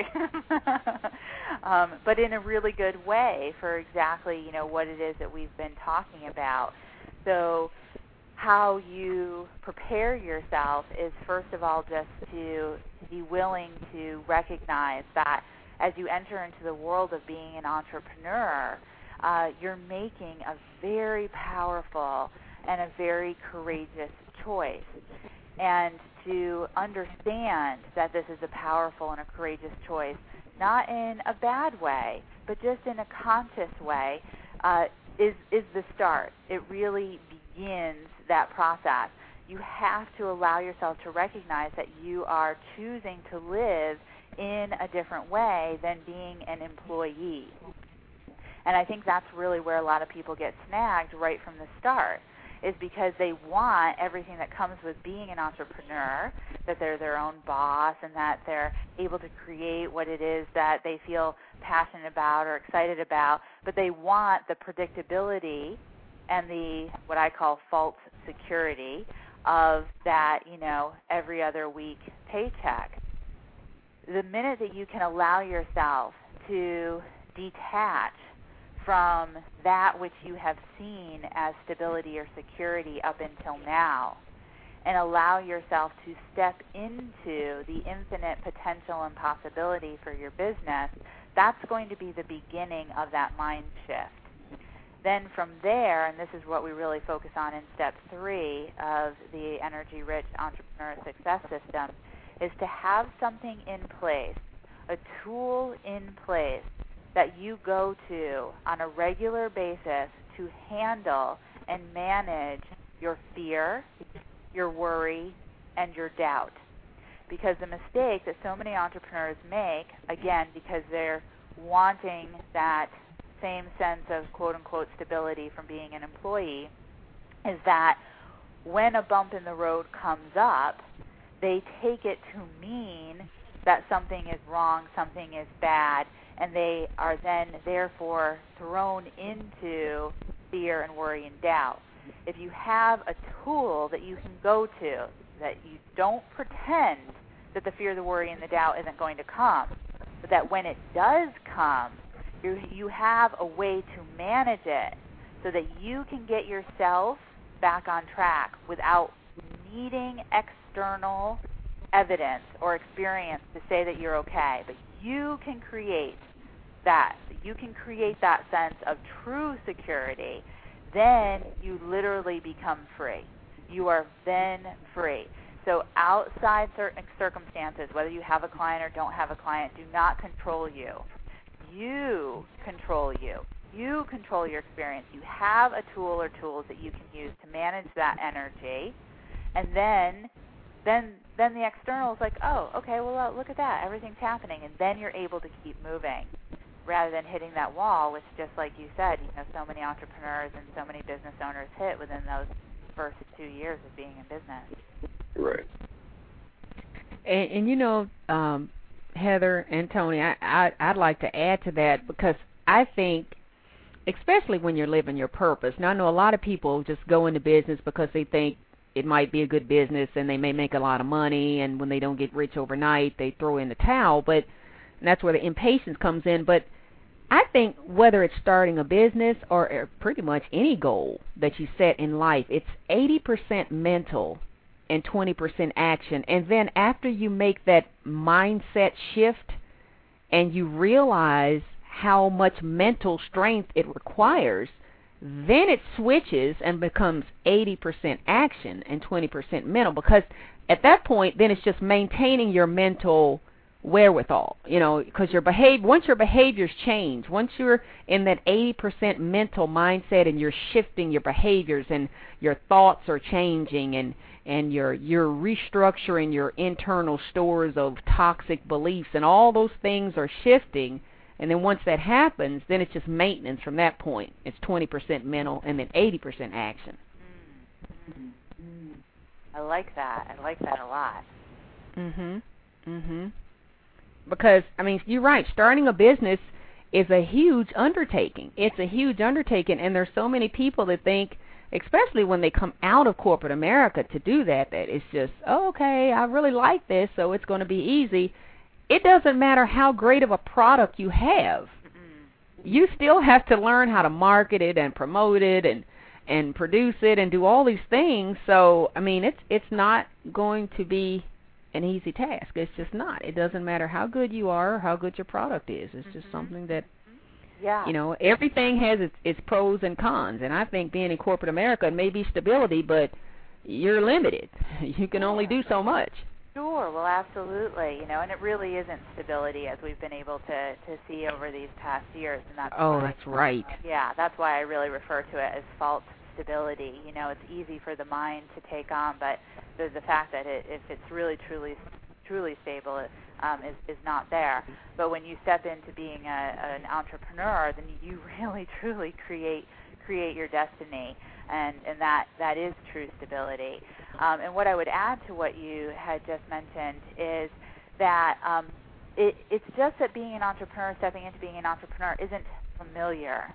um, but in a really good way for exactly, you know, what it is that we've been talking about. So how you prepare yourself is, first of all, just to be willing to recognize that as you enter into the world of being an entrepreneur, uh, you're making a very powerful and a very courageous choice. And to understand that this is a powerful and a courageous choice, not in a bad way, but just in a conscious way, uh, is, is the start. It really begins that process. You have to allow yourself to recognize that you are choosing to live in a different way than being an employee. And I think that's really where a lot of people get snagged right from the start, is because they want everything that comes with being an entrepreneur, that they're their own boss and that they're able to create what it is that they feel passionate about or excited about, but they want the predictability and the, what I call, false security of that, you know, every other week paycheck. The minute that you can allow yourself to detach from that which you have seen as stability or security up until now, and allow yourself to step into the infinite potential and possibility for your business, that's going to be the beginning of that mind shift. Then from there, and this is what we really focus on in step three of the Energy Rich Entrepreneur Success System, is to have something in place, a tool in place that you go to on a regular basis to handle and manage your fear, your worry, and your doubt. Because the mistake that so many entrepreneurs make, again, because they're wanting that same sense of quote-unquote stability from being an employee, is that when a bump in the road comes up, they take it to mean that something is wrong, something is bad, and they are then therefore thrown into fear and worry and doubt. If you have a tool that you can go to, that you don't pretend that the fear, the worry, and the doubt isn't going to come, but that when it does come, you, you have a way to manage it so that you can get yourself back on track without needing external evidence or experience to say that you're okay. But you can create that. You can create that sense of true security. Then you literally become free. You are then free. So outside certain circumstances, whether you have a client or don't have a client, do not control you. You control you. You control your experience. You have a tool or tools that you can use to manage that energy, and then then then the external is like, oh, okay, well, uh, look at that. Everything's happening, and then you're able to keep moving rather than hitting that wall, which, just like you said, you know, so many entrepreneurs and so many business owners hit within those first two years of being in business. Right. And, and you know, um, Heather and Tony, I, I, I'd like to add to that, because I think, especially when you're living your purpose. Now, I know a lot of people just go into business because they think it might be a good business and they may make a lot of money, and when they don't get rich overnight, they throw in the towel. But and that's where the impatience comes in. But I think whether it's starting a business or, or pretty much any goal that you set in life, it's eighty percent mental and twenty percent action. And then after you make that mindset shift and you realize how much mental strength it requires, then it switches and becomes eighty percent action and twenty percent mental, because at that point, then it's just maintaining your mental wherewithal, you know, because your behavior, once your behaviors change, once you're in that eighty percent mental mindset and you're shifting your behaviors and your thoughts are changing, and and you're you're restructuring your internal stores of toxic beliefs, and all those things are shifting. And then once that happens, then it's just maintenance from that point. It's twenty percent mental and then eighty percent action. Mm-hmm. I like that. I like that a lot. Mhm. Mhm. Because, I mean, you're right. Starting a business is a huge undertaking. It's a huge undertaking, and there's so many people that think, especially when they come out of corporate America, to do that, that it's just, oh, okay, I really like this, so it's going to be easy. It doesn't matter how great of a product you have. Mm-hmm. You still have to learn how to market it and promote it and and produce it and do all these things. So, I mean, it's it's not going to be an easy task. It's just not. It doesn't matter how good you are or how good your product is. It's just mm-hmm. something that, yeah. you know, everything has its, its pros and cons. And I think being in corporate America may be stability, but you're limited. You can only do so much. Sure, well, absolutely, you know, and it really isn't stability, as we've been able to, to see over these past years. And that's oh, why, that's right. Yeah, that's why I really refer to it as false stability. You know, it's easy for the mind to take on, but the, the fact that it, if it's really, truly, truly stable, it, um, is, is not there. But when you step into being a, an entrepreneur, then you really, truly create create your destiny, and, and that, that is true stability. Um, and what I would add to what you had just mentioned is that um, it, it's just that being an entrepreneur, stepping into being an entrepreneur, isn't familiar.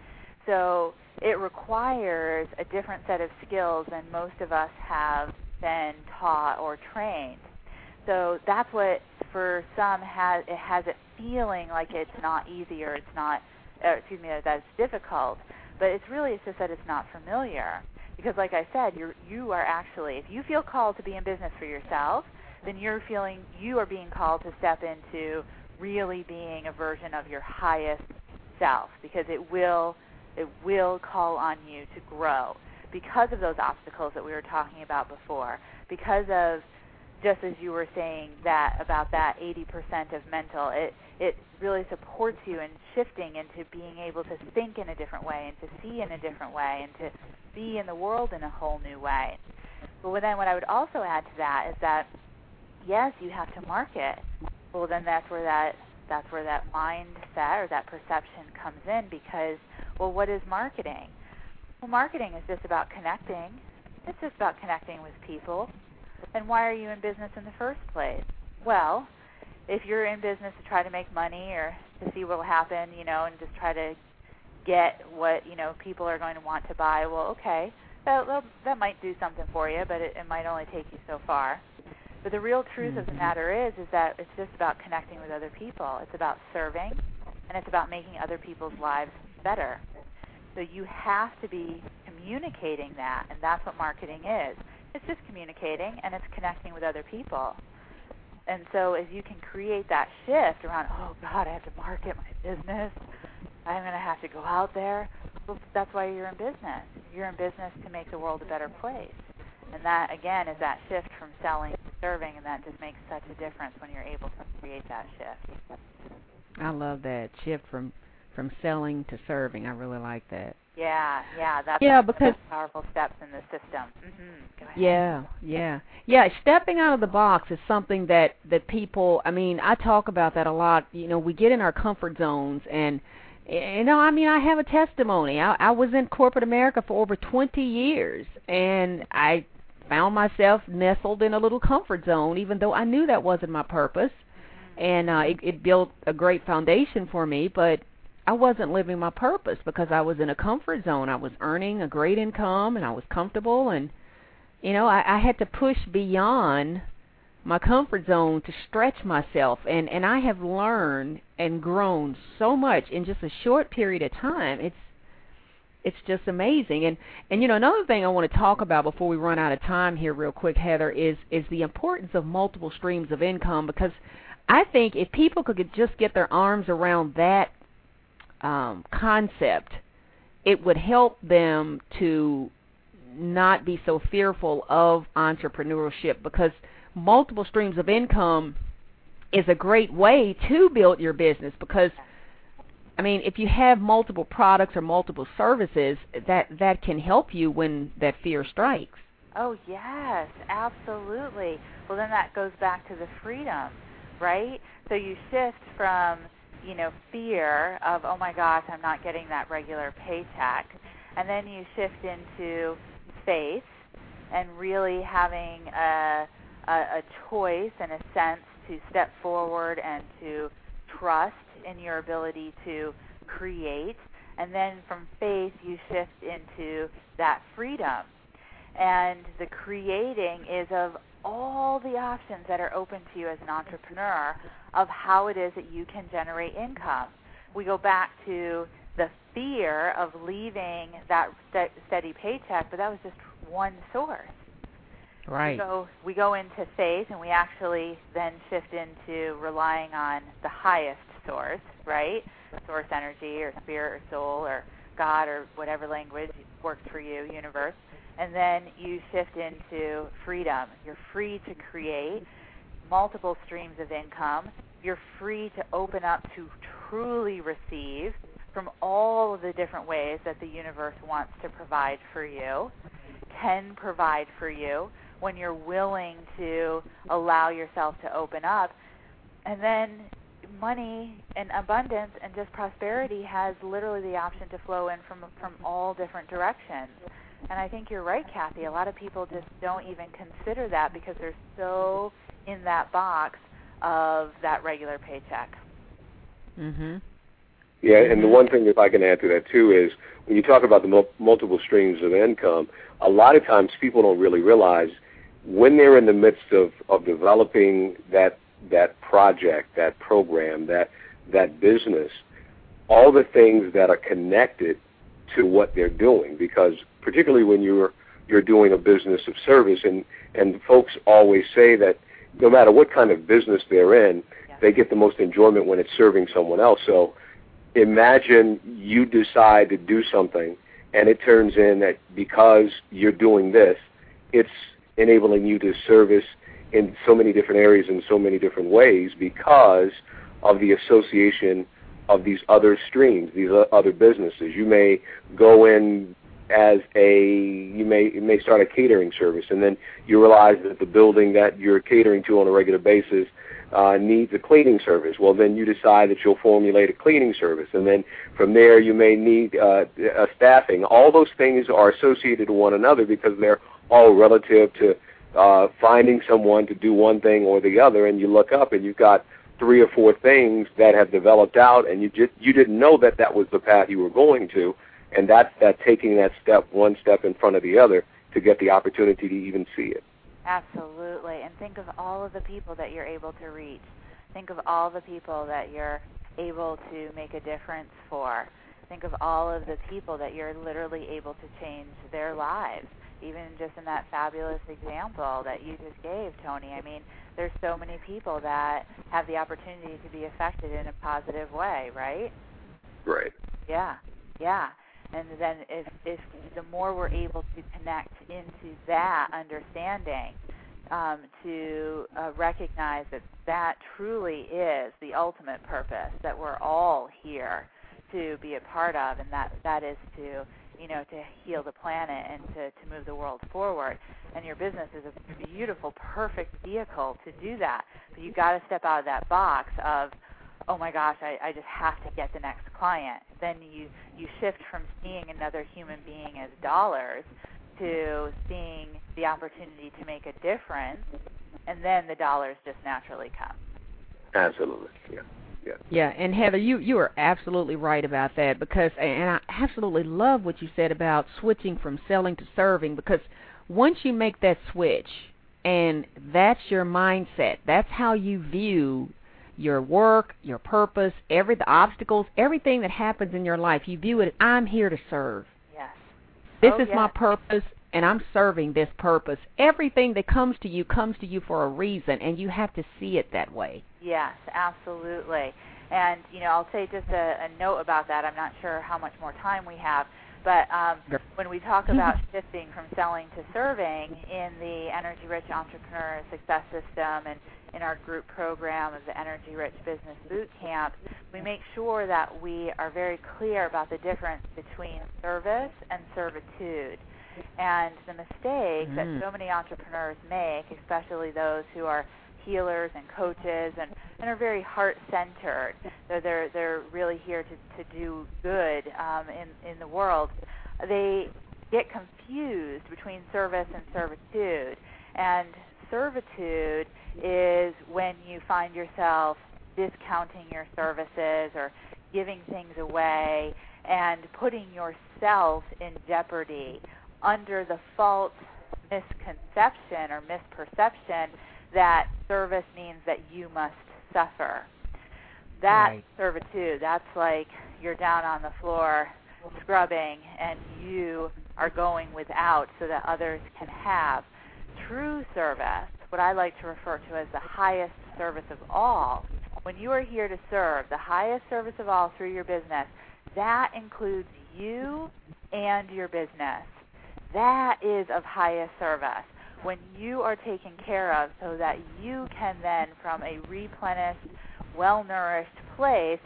So it requires a different set of skills than most of us have been taught or trained. So that's what, for some, has it has it feeling like it's not easy, or it's not, or excuse me, that it's difficult. But it's really, it's just that it's not familiar. Because like I said, you're, you are actually, if you feel called to be in business for yourself, then you're feeling, you are being called to step into really being a version of your highest self, because it will, it will call on you to grow because of those obstacles that we were talking about before, because of, just as you were saying that about that eighty percent of mental, it it really supports you in shifting into being able to think in a different way and to see in a different way and to be in the world in a whole new way. But then what I would also add to that is that, yes, you have to market. Well, then that's where that that's where that mindset or that perception comes in, because, well, what is marketing? Well, marketing is just about connecting. It's just about connecting with people. And why are you in business in the first place? Well, if you're in business to try to make money or to see what will happen, you know, and just try to get what, you know, people are going to want to buy, well, okay, that, that might do something for you, but it, it might only take you so far. But the real truth of the matter is, is that it's just about connecting with other people. It's about serving, and it's about making other people's lives better. So you have to be communicating that, and that's what marketing is. It's just communicating, and it's connecting with other people. And so as you can create that shift around, oh, God, I have to market my business. I'm going to have to go out there. Well, that's why you're in business. You're in business to make the world a better place. And that, again, is that shift from selling to serving, and that just makes such a difference when you're able to create that shift. I love that shift from from selling to serving. I really like that. Yeah, yeah, that's yeah, one because, of the powerful steps in the system. Mm-hmm. Go ahead. Yeah, yeah. Yeah, stepping out of the box is something that, that people, I mean, I talk about that a lot. You know, we get in our comfort zones, and, you know, I mean, I have a testimony. I, I was in corporate America for over twenty years, and I found myself nestled in a little comfort zone, even though I knew that wasn't my purpose. And uh, it, it built a great foundation for me, but I wasn't living my purpose because I was in a comfort zone. I was earning a great income, and I was comfortable, and, you know, I, I had to push beyond my comfort zone to stretch myself, and, and I have learned and grown so much in just a short period of time. It's it's just amazing. And, and you know, another thing I want to talk about before we run out of time here real quick, Heather, is, is the importance of multiple streams of income, because I think if people could just get their arms around that um, concept, it would help them to not be so fearful of entrepreneurship, because multiple streams of income is a great way to build your business. Because, I mean, if you have multiple products or multiple services, that, that can help you when that fear strikes. Oh, yes, absolutely. Well, then that goes back to the freedom, right? So you shift from, you know, fear of, oh, my gosh, I'm not getting that regular paycheck, and then you shift into faith and really having a, a, a choice and a sense to step forward and to trust in your ability to create. And then from faith, you shift into that freedom. And the creating is of all the options that are open to you as an entrepreneur of how it is that you can generate income. We go back to the fear of leaving that st- steady paycheck, but that was just one source. Right. So we go into faith, and we actually then shift into relying on the highest source, right? Source energy or spirit or soul or God or whatever language works for you, universe. And then you shift into freedom. You're free to create multiple streams of income. You're free to open up to truly receive from all of the different ways that the universe wants to provide for you, can provide for you, when you're willing to allow yourself to open up. And then money and abundance and just prosperity has literally the option to flow in from from all different directions. And I think you're right, Kathy. A lot of people just don't even consider that because they're so in that box of that regular paycheck. Mm-hmm. Yeah, and the one thing, if I can add to that, too, is when you talk about the mul- multiple streams of income, a lot of times people don't really realize when they're in the midst of, of developing that that project, that program, that that business, all the things that are connected to what they're doing, because particularly when you're you're doing a business of service, and, and folks always say that no matter what kind of business they're in, yeah. they get the most enjoyment when it's serving someone else. So imagine you decide to do something, and it turns in that because you're doing this, it's enabling you to service in so many different areas in so many different ways because of the association of these other streams, these other businesses. You may go in as a, you may you may start a catering service, and then you realize that the building that you're catering to on a regular basis uh, needs a cleaning service. Well, then you decide that you'll formulate a cleaning service, and then from there you may need uh, a staffing. All those things are associated to one another because they're all relative to uh, finding someone to do one thing or the other, and you look up and you've got three or four things that have developed out, and you just you didn't know that that was the path you were going to, and that's that taking that step one step in front of the other to get the opportunity to even see it. Absolutely, and think of all of the people that you're able to reach. Think of all the people that you're able to make a difference for. think of all of the people that you're literally able to change their lives, even just in that fabulous example that you just gave, Tony. I mean, there's so many people that have the opportunity to be affected in a positive way, right? Right. Yeah, yeah. And then if, if the more we're able to connect into that understanding, um, to uh, recognize that that truly is the ultimate purpose that we're all here to be a part of, and that, that is to, you know, to heal the planet and to, to move the world forward. And your business is a beautiful, perfect vehicle to do that. But you've got to step out of that box of, oh my gosh, I, I just have to get the next client. Then you, you shift from seeing another human being as dollars to seeing the opportunity to make a difference, and then the dollars just naturally come. Absolutely, yeah. Yeah. Yeah, and Heather, you, you are absolutely right about that, because, and I absolutely love what you said about switching from selling to serving, because once you make that switch and that's your mindset, that's how you view your work, your purpose, every the obstacles, everything that happens in your life, you view it as, I'm here to serve. Yes. This oh, is yes. my purpose, and I'm serving this purpose. Everything that comes to you comes to you for a reason, and you have to see it that way. Yes, absolutely. And, you know, I'll say just a, a note about that. I'm not sure how much more time we have, but um, when we talk about shifting from selling to serving in the Energy Rich Entrepreneur Success System and in our group program of the Energy Rich Business Boot Camp, we make sure that we are very clear about the difference between service and servitude. And the mistakes mm. that so many entrepreneurs make, especially those who are healers and coaches and, and are very heart-centered. So they're, they're really here to, to do good um, in, in the world. They get confused between service and servitude. And servitude is when you find yourself discounting your services or giving things away and putting yourself in jeopardy under the false misconception or misperception that service means that you must suffer. That right. servitude, that's like you're down on the floor scrubbing and you are going without so that others can have. True service, what I like to refer to as the highest service of all, when you are here to serve, the highest service of all through your business, that includes you and your business. That is of highest service. When you are taken care of so that you can then, from a replenished, well-nourished place,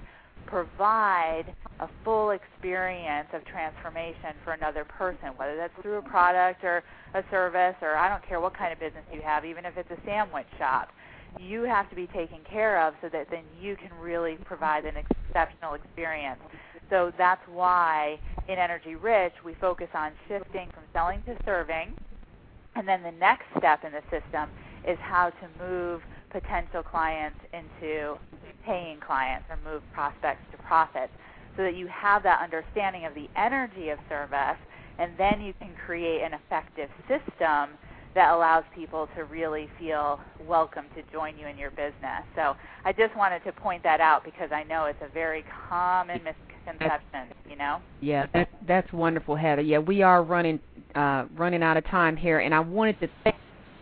provide a full experience of transformation for another person, whether that's through a product or a service, or I don't care what kind of business you have, even if it's a sandwich shop. You have to be taken care of so that then you can really provide an exceptional experience. So that's why in Energy Rich we focus on shifting from selling to serving. And then the next step in the system is how to move potential clients into paying clients or move prospects to profits so that you have that understanding of the energy of service, and then you can create an effective system that allows people to really feel welcome to join you in your business. So I just wanted to point that out because I know it's a very common misconception, you know? Yeah, that, that's wonderful, Heather. Yeah, we are running uh, running out of time here, and I wanted to thank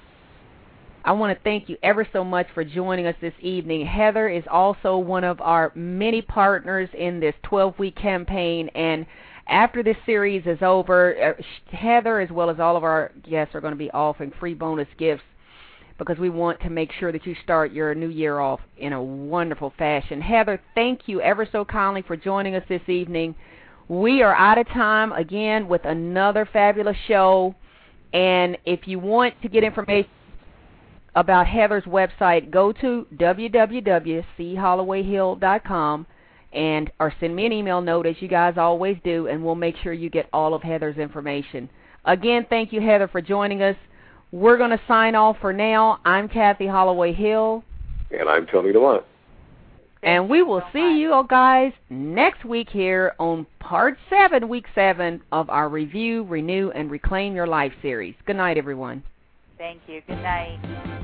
I want to thank you ever so much for joining us this evening. Heather is also one of our many partners in this twelve-week campaign, and after this series is over, Heather, as well as all of our guests, are going to be offering free bonus gifts because we want to make sure that you start your new year off in a wonderful fashion. Heather, thank you ever so kindly for joining us this evening. We are out of time again with another fabulous show, and if you want to get information about Heather's website, go to w w w dot c holloway hill dot com and or send me an email note, as you guys always do, and we'll make sure you get all of Heather's information. Again, thank you, Heather, for joining us. We're going to sign off for now. I'm Kathy Holloway Hill. And I'm Tony DeWant. And we will see you guys next week here on Part seven, Week seven of our Review, Renew, and Reclaim Your Life series. Good night, everyone. Thank you. Good night.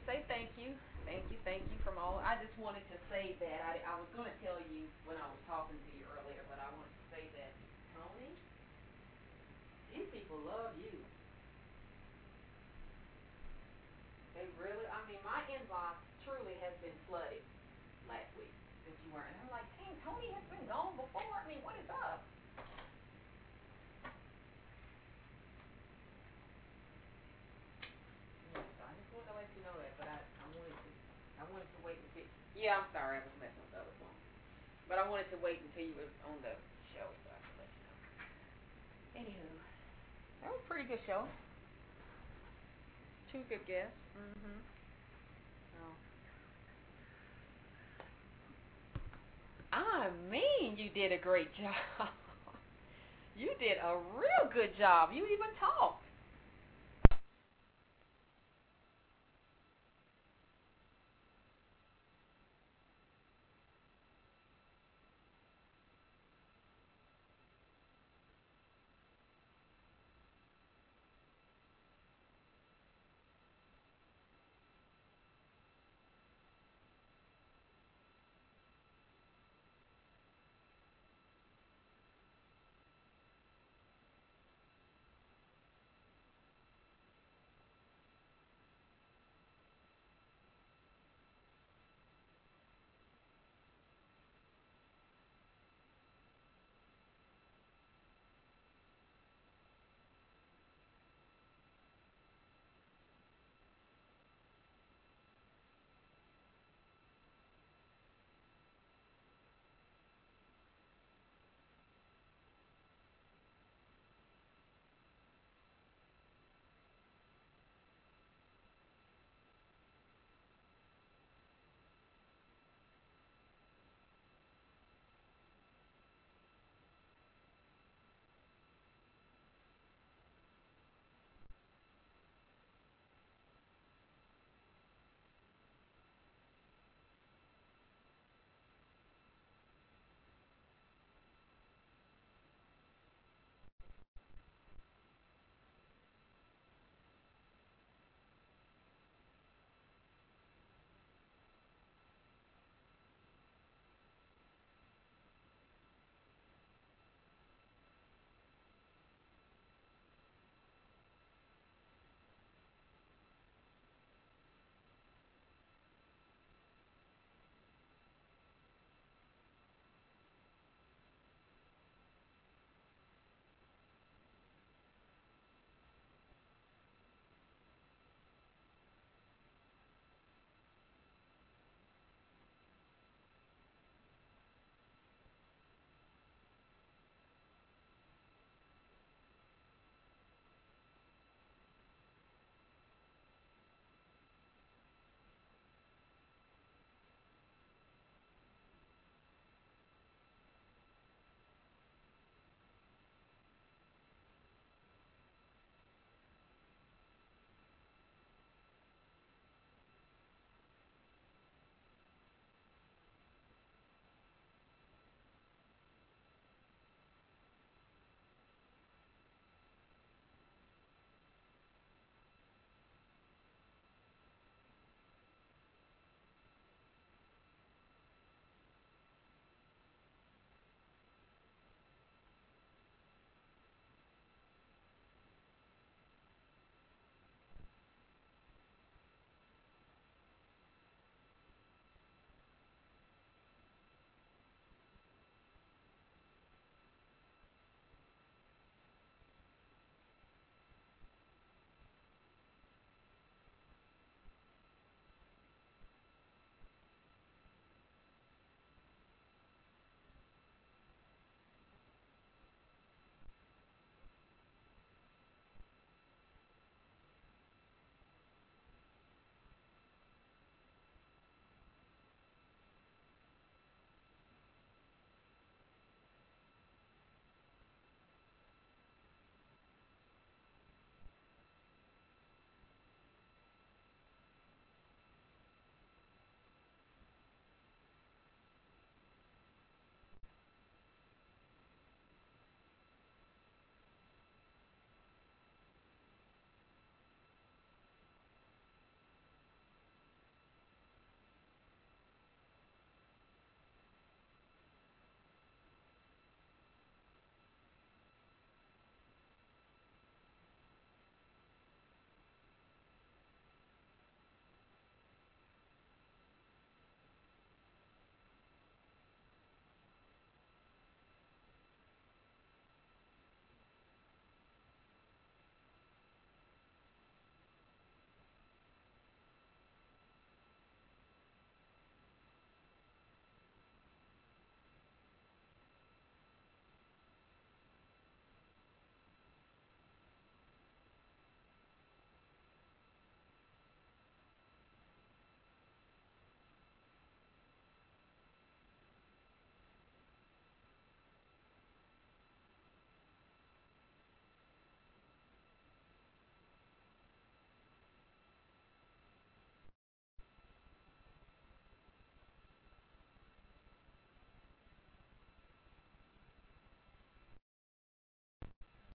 say thank you. Thank you, thank you from all. I just wanted to say that. I, I was going to tell you when I was talking to you earlier, but I wanted to say that, Tony, these people love you. They really, I mean, my inbox truly has been flooded last week since you weren't. And I'm like, dang, Tony has been gone before. I mean, what is up? Yes, I just wanted to let you know that, but I, I wanted to, I wanted to wait until. Yeah, I'm sorry, I was messing with the other phone, but I wanted to wait until you were on the show so I could let you know. Anywho, that was a pretty good show. Two good guests. Mm-hmm. Oh. I mean, you did a great job. You did a real good job. You even talked.